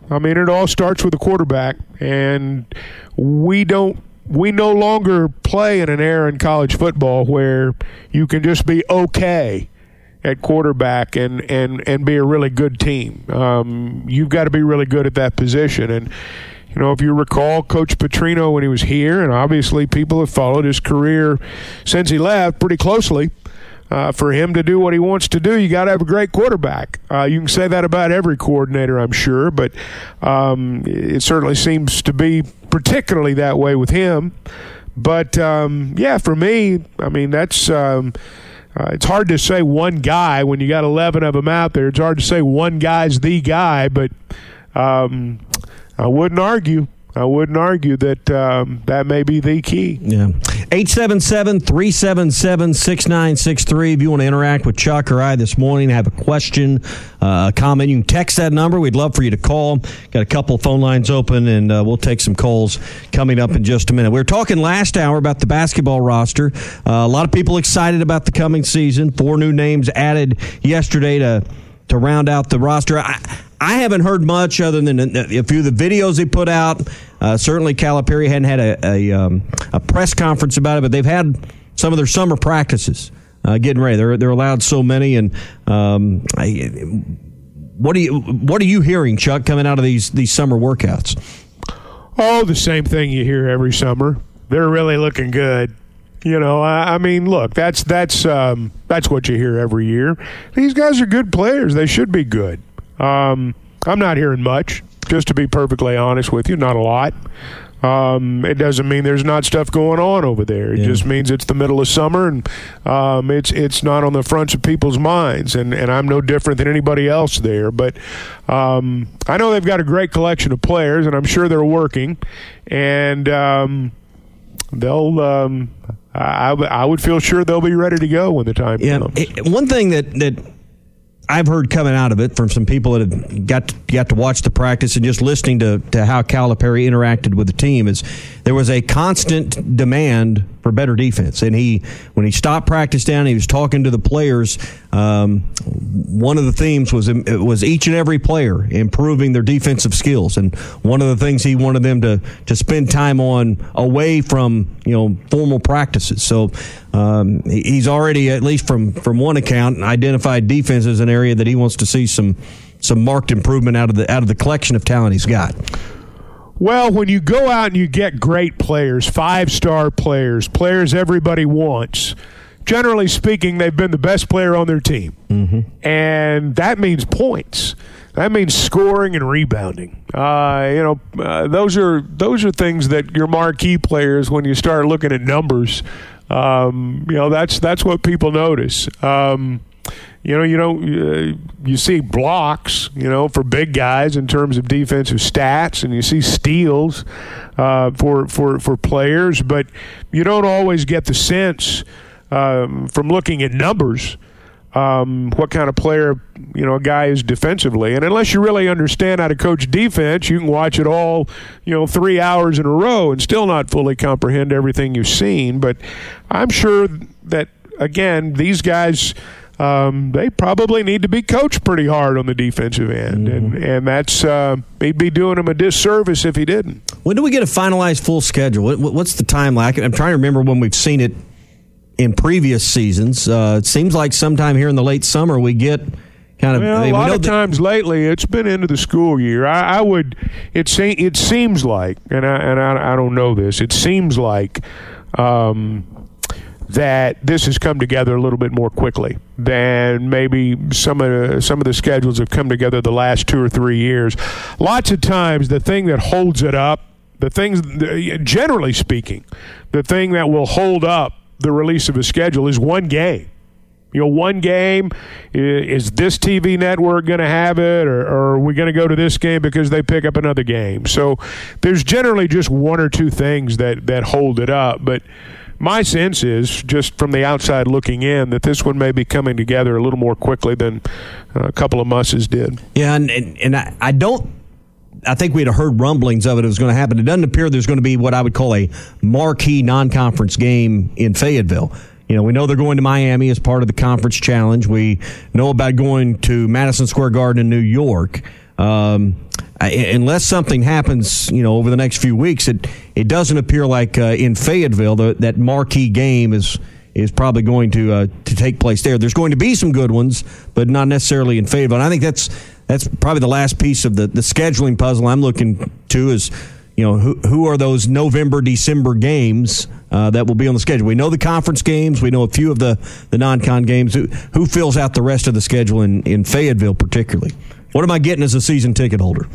S3: I mean, it all starts with the quarterback, and we don't. We no longer play in an era in college football where you can just be okay at quarterback and, and, and be a really good team. Um, you've got to be really good at that position. And, you know, if you recall Coach Petrino when he was here, and obviously people have followed his career since he left pretty closely, uh, for him to do what he wants to do, you got to have a great quarterback. Uh, you can say that about every coordinator, I'm sure, but um, it certainly seems to be particularly that way with him. But, um, yeah, for me, I mean, that's um, uh, it's hard to say one guy when you got eleven of them out there. It's hard to say one guy's the guy, but um, I wouldn't argue. I wouldn't argue that um, that may be the key.
S5: Yeah. eight seven seven, three seven seven, six nine six three. If you want to interact with Chuck or I this morning, have a question, uh, a comment, you can text that number. We'd love for you to call. Got a couple phone lines open, and uh, we'll take some calls coming up in just a minute. We were talking last hour about the basketball roster. Uh, a lot of people excited about the coming season. Four new names added yesterday to to round out the roster. I, I haven't heard much other than a few of the videos they put out. Uh, certainly Calipari hadn't had a, a, um, a press conference about it, but they've had some of their summer practices uh, getting ready. They're they're allowed so many. And um, I, what do you what are you hearing, Chuck, coming out of these these summer workouts?
S3: Oh, the same thing you hear every summer. They're really looking good. You know, I, I mean, look, that's that's um, that's what you hear every year. These guys are good players. They should be good. Um, I'm not hearing much, just to be perfectly honest with you, not a lot. Um, it doesn't mean there's not stuff going on over there. It yeah. just means it's the middle of summer, and um, it's it's not on the fronts of people's minds, and, and I'm no different than anybody else there. But um, I know they've got a great collection of players, and I'm sure they're working, and um, they'll um, I, I would feel sure they'll be ready to go when the time
S5: yeah,
S3: comes.
S5: It, one thing that, that I've heard coming out of it from some people that have got to, got to watch the practice and just listening to, to how Calipari interacted with the team is there was a constant demand for better defense. And he, when he stopped practice down, he was talking to the players. Um, one of the themes was it was each and every player improving their defensive skills. And one of the things he wanted them to, to spend time on away from, you know, formal practices. So um, he's already, at least from, from one account, identified defense as an area that he wants to see some some marked improvement out of the out of the collection of talent he's got.
S3: Well, when you go out and you get great players, five-star players, players everybody wants, generally speaking, they've been the best player on their team. Mm-hmm. And that means points. That means scoring and rebounding. Uh, you know, uh, those are those are things that your marquee players, when you start looking at numbers, um, you know, that's that's what people notice. Um, You know, you don't uh, you see blocks, you know, for big guys in terms of defensive stats, and you see steals uh, for for for players, but you don't always get the sense um, from looking at numbers um, what kind of player, you know, a guy is defensively. And unless you really understand how to coach defense, you can watch it all, you know, three hours in a row and still not fully comprehend everything you've seen. But I'm sure that, again, these guys. Um, they probably need to be coached pretty hard on the defensive end, mm-hmm. and and that's uh, he'd be doing them a disservice if he didn't.
S5: When do we get a finalized full schedule? What, what's the timeline? I'm trying to remember when we've seen it in previous seasons. Uh, it seems like sometime here in the late summer we get kind of.
S3: Well,
S5: I mean,
S3: a lot
S5: we know
S3: of
S5: that,
S3: times lately, it's been into the school year. I, I would. It se- It seems like, and I and I, I don't know this. It seems like. Um, that this has come together a little bit more quickly than maybe some of the, some of the schedules have come together the last two or three years. Lots of times, the thing that holds it up, the things, generally speaking, the thing that will hold up the release of a schedule is one game. You know, one game, is this T V network going to have it, or, or are we going to go to this game because they pick up another game? So there's generally just one or two things that, that hold it up, but my sense is, just from the outside looking in, that this one may be coming together a little more quickly than a couple of musses did.
S5: Yeah, and, and, and I, I don't – I think we had heard rumblings of it. It was going to happen. It doesn't appear there's going to be what I would call a marquee non-conference game in Fayetteville. You know, we know they're going to Miami as part of the conference challenge. We know about going to Madison Square Garden in New York. Um, uh, unless something happens, you know, over the next few weeks, it it doesn't appear like uh, in Fayetteville the, that marquee game is is probably going to uh, to take place there. There's going to be some good ones, but not necessarily in Fayetteville. And I think that's that's probably the last piece of the, the scheduling puzzle I'm looking to is, you know, who who are those November, December games uh, that will be on the schedule? We know the conference games. We know a few of the, the non-con games. Who, who fills out the rest of the schedule in, in Fayetteville particularly? What am I getting as a season ticket holder?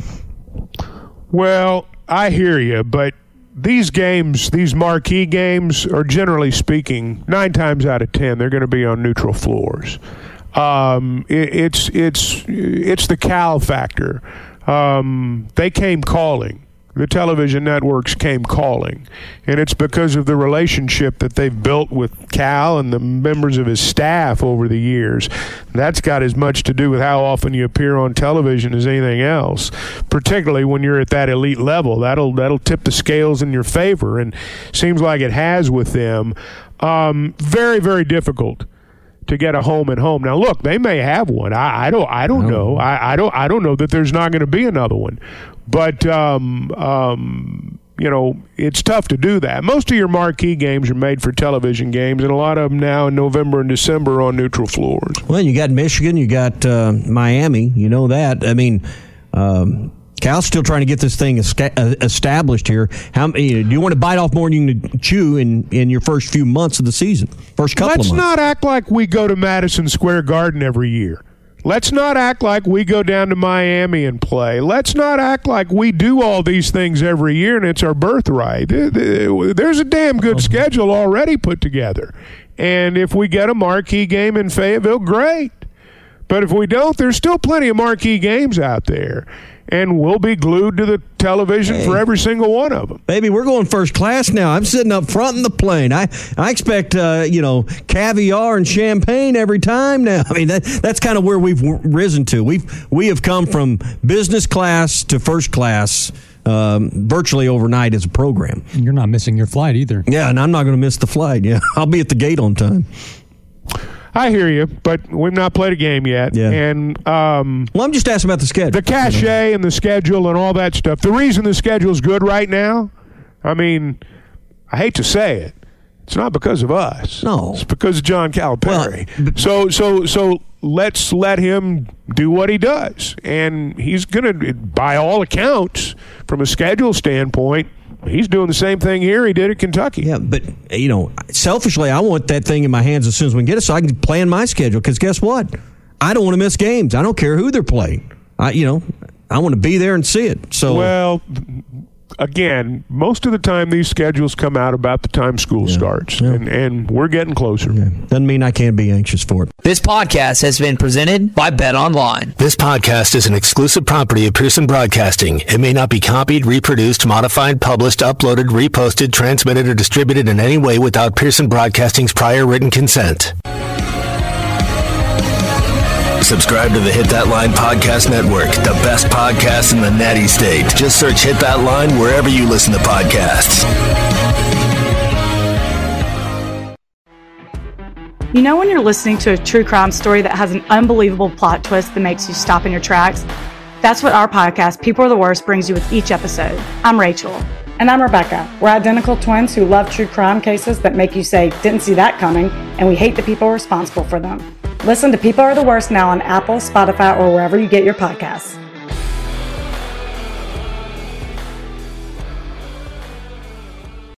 S3: Well, I hear you, but these games, these marquee games, are generally speaking, nine times out of ten, they're going to be on neutral floors. Um, it, it's it's it's the Cal factor. Um, they came calling. The television networks came calling, and it's because of the relationship that they've built with Cal and the members of his staff over the years. That's got as much to do with how often you appear on television as anything else, particularly when you're at that elite level. That'll that'll tip the scales in your favor, and seems like it has with them. Um, very, very difficult to get a home and home. Now, look, they may have one. I, I don't. I don't know. I, I don't. I don't know that there's not going to be another one. But um, um, you know, it's tough to do that. Most of your marquee games are made for television games, and a lot of them now in November and December are on neutral floors.
S5: Well, you got Michigan, you got uh, Miami. You know that. I mean, um, Cal's still trying to get this thing esca- established here. How you know, do you want to bite off more than you can chew in, in your first few months of the season? First couple
S3: Let's
S5: of months.
S3: Let's not act like we go to Madison Square Garden every year. Let's not act like we go down to Miami and play. Let's not act like we do all these things every year and it's our birthright. There's a damn good schedule already put together. And if we get a marquee game in Fayetteville, great. But if we don't, there's still plenty of marquee games out there. And we'll be glued to the television hey, for every single one of them.
S5: Baby, we're going first class now. I'm sitting up front in the plane. I, I expect, uh, you know, caviar and champagne every time now. I mean, that, that's kind of where we've risen to. We've, we have come from business class to first class um, virtually overnight as a program.
S21: And you're not missing your flight either.
S5: Yeah, and I'm not going to miss the flight. Yeah, I'll be at the gate on time.
S3: I hear you, but we've not played a game yet.
S5: Yeah.
S3: And um,
S5: well, I'm just asking about the schedule.
S3: The cachet and the schedule and all that stuff. The reason the schedule's good right now, I mean, I hate to say it, it's not because of us.
S5: No.
S3: It's because of John Calipari.
S5: Well,
S3: so, so, so let's let him do what he does. And he's going to, by all accounts, from a schedule standpoint, he's doing the same thing here he did at Kentucky.
S5: Yeah, but, you know, selfishly, I want that thing in my hands as soon as we can get it so I can plan my schedule. Because guess what? I don't want to miss games. I don't care who they're playing. I, you know, I want to be there and see it. So,
S3: well, again, most of the time these schedules come out about the time school yeah. starts, yeah. And, and we're getting closer.
S5: Yeah. Doesn't mean I can't be anxious for it.
S20: This podcast has been presented by Bet Online.
S2: This podcast is an exclusive property of Pearson Broadcasting. It may not be copied, reproduced, modified, published, uploaded, reposted, transmitted, or distributed in any way without Pearson Broadcasting's prior written consent. Subscribe to the Hit That Line Podcast Network, the best podcast in the Natty State. Just search Hit That Line wherever you listen to podcasts.
S22: You know when you're listening to a true crime story that has an unbelievable plot twist that makes you stop in your tracks? That's what our podcast, People Are the Worst, brings you with each episode. I'm Rachel.
S23: And I'm Rebecca. We're identical twins who love true crime cases that make you say, didn't see that coming, and we hate the people responsible for them. Listen to People Are the Worst now on Apple, Spotify, or wherever you get your podcasts.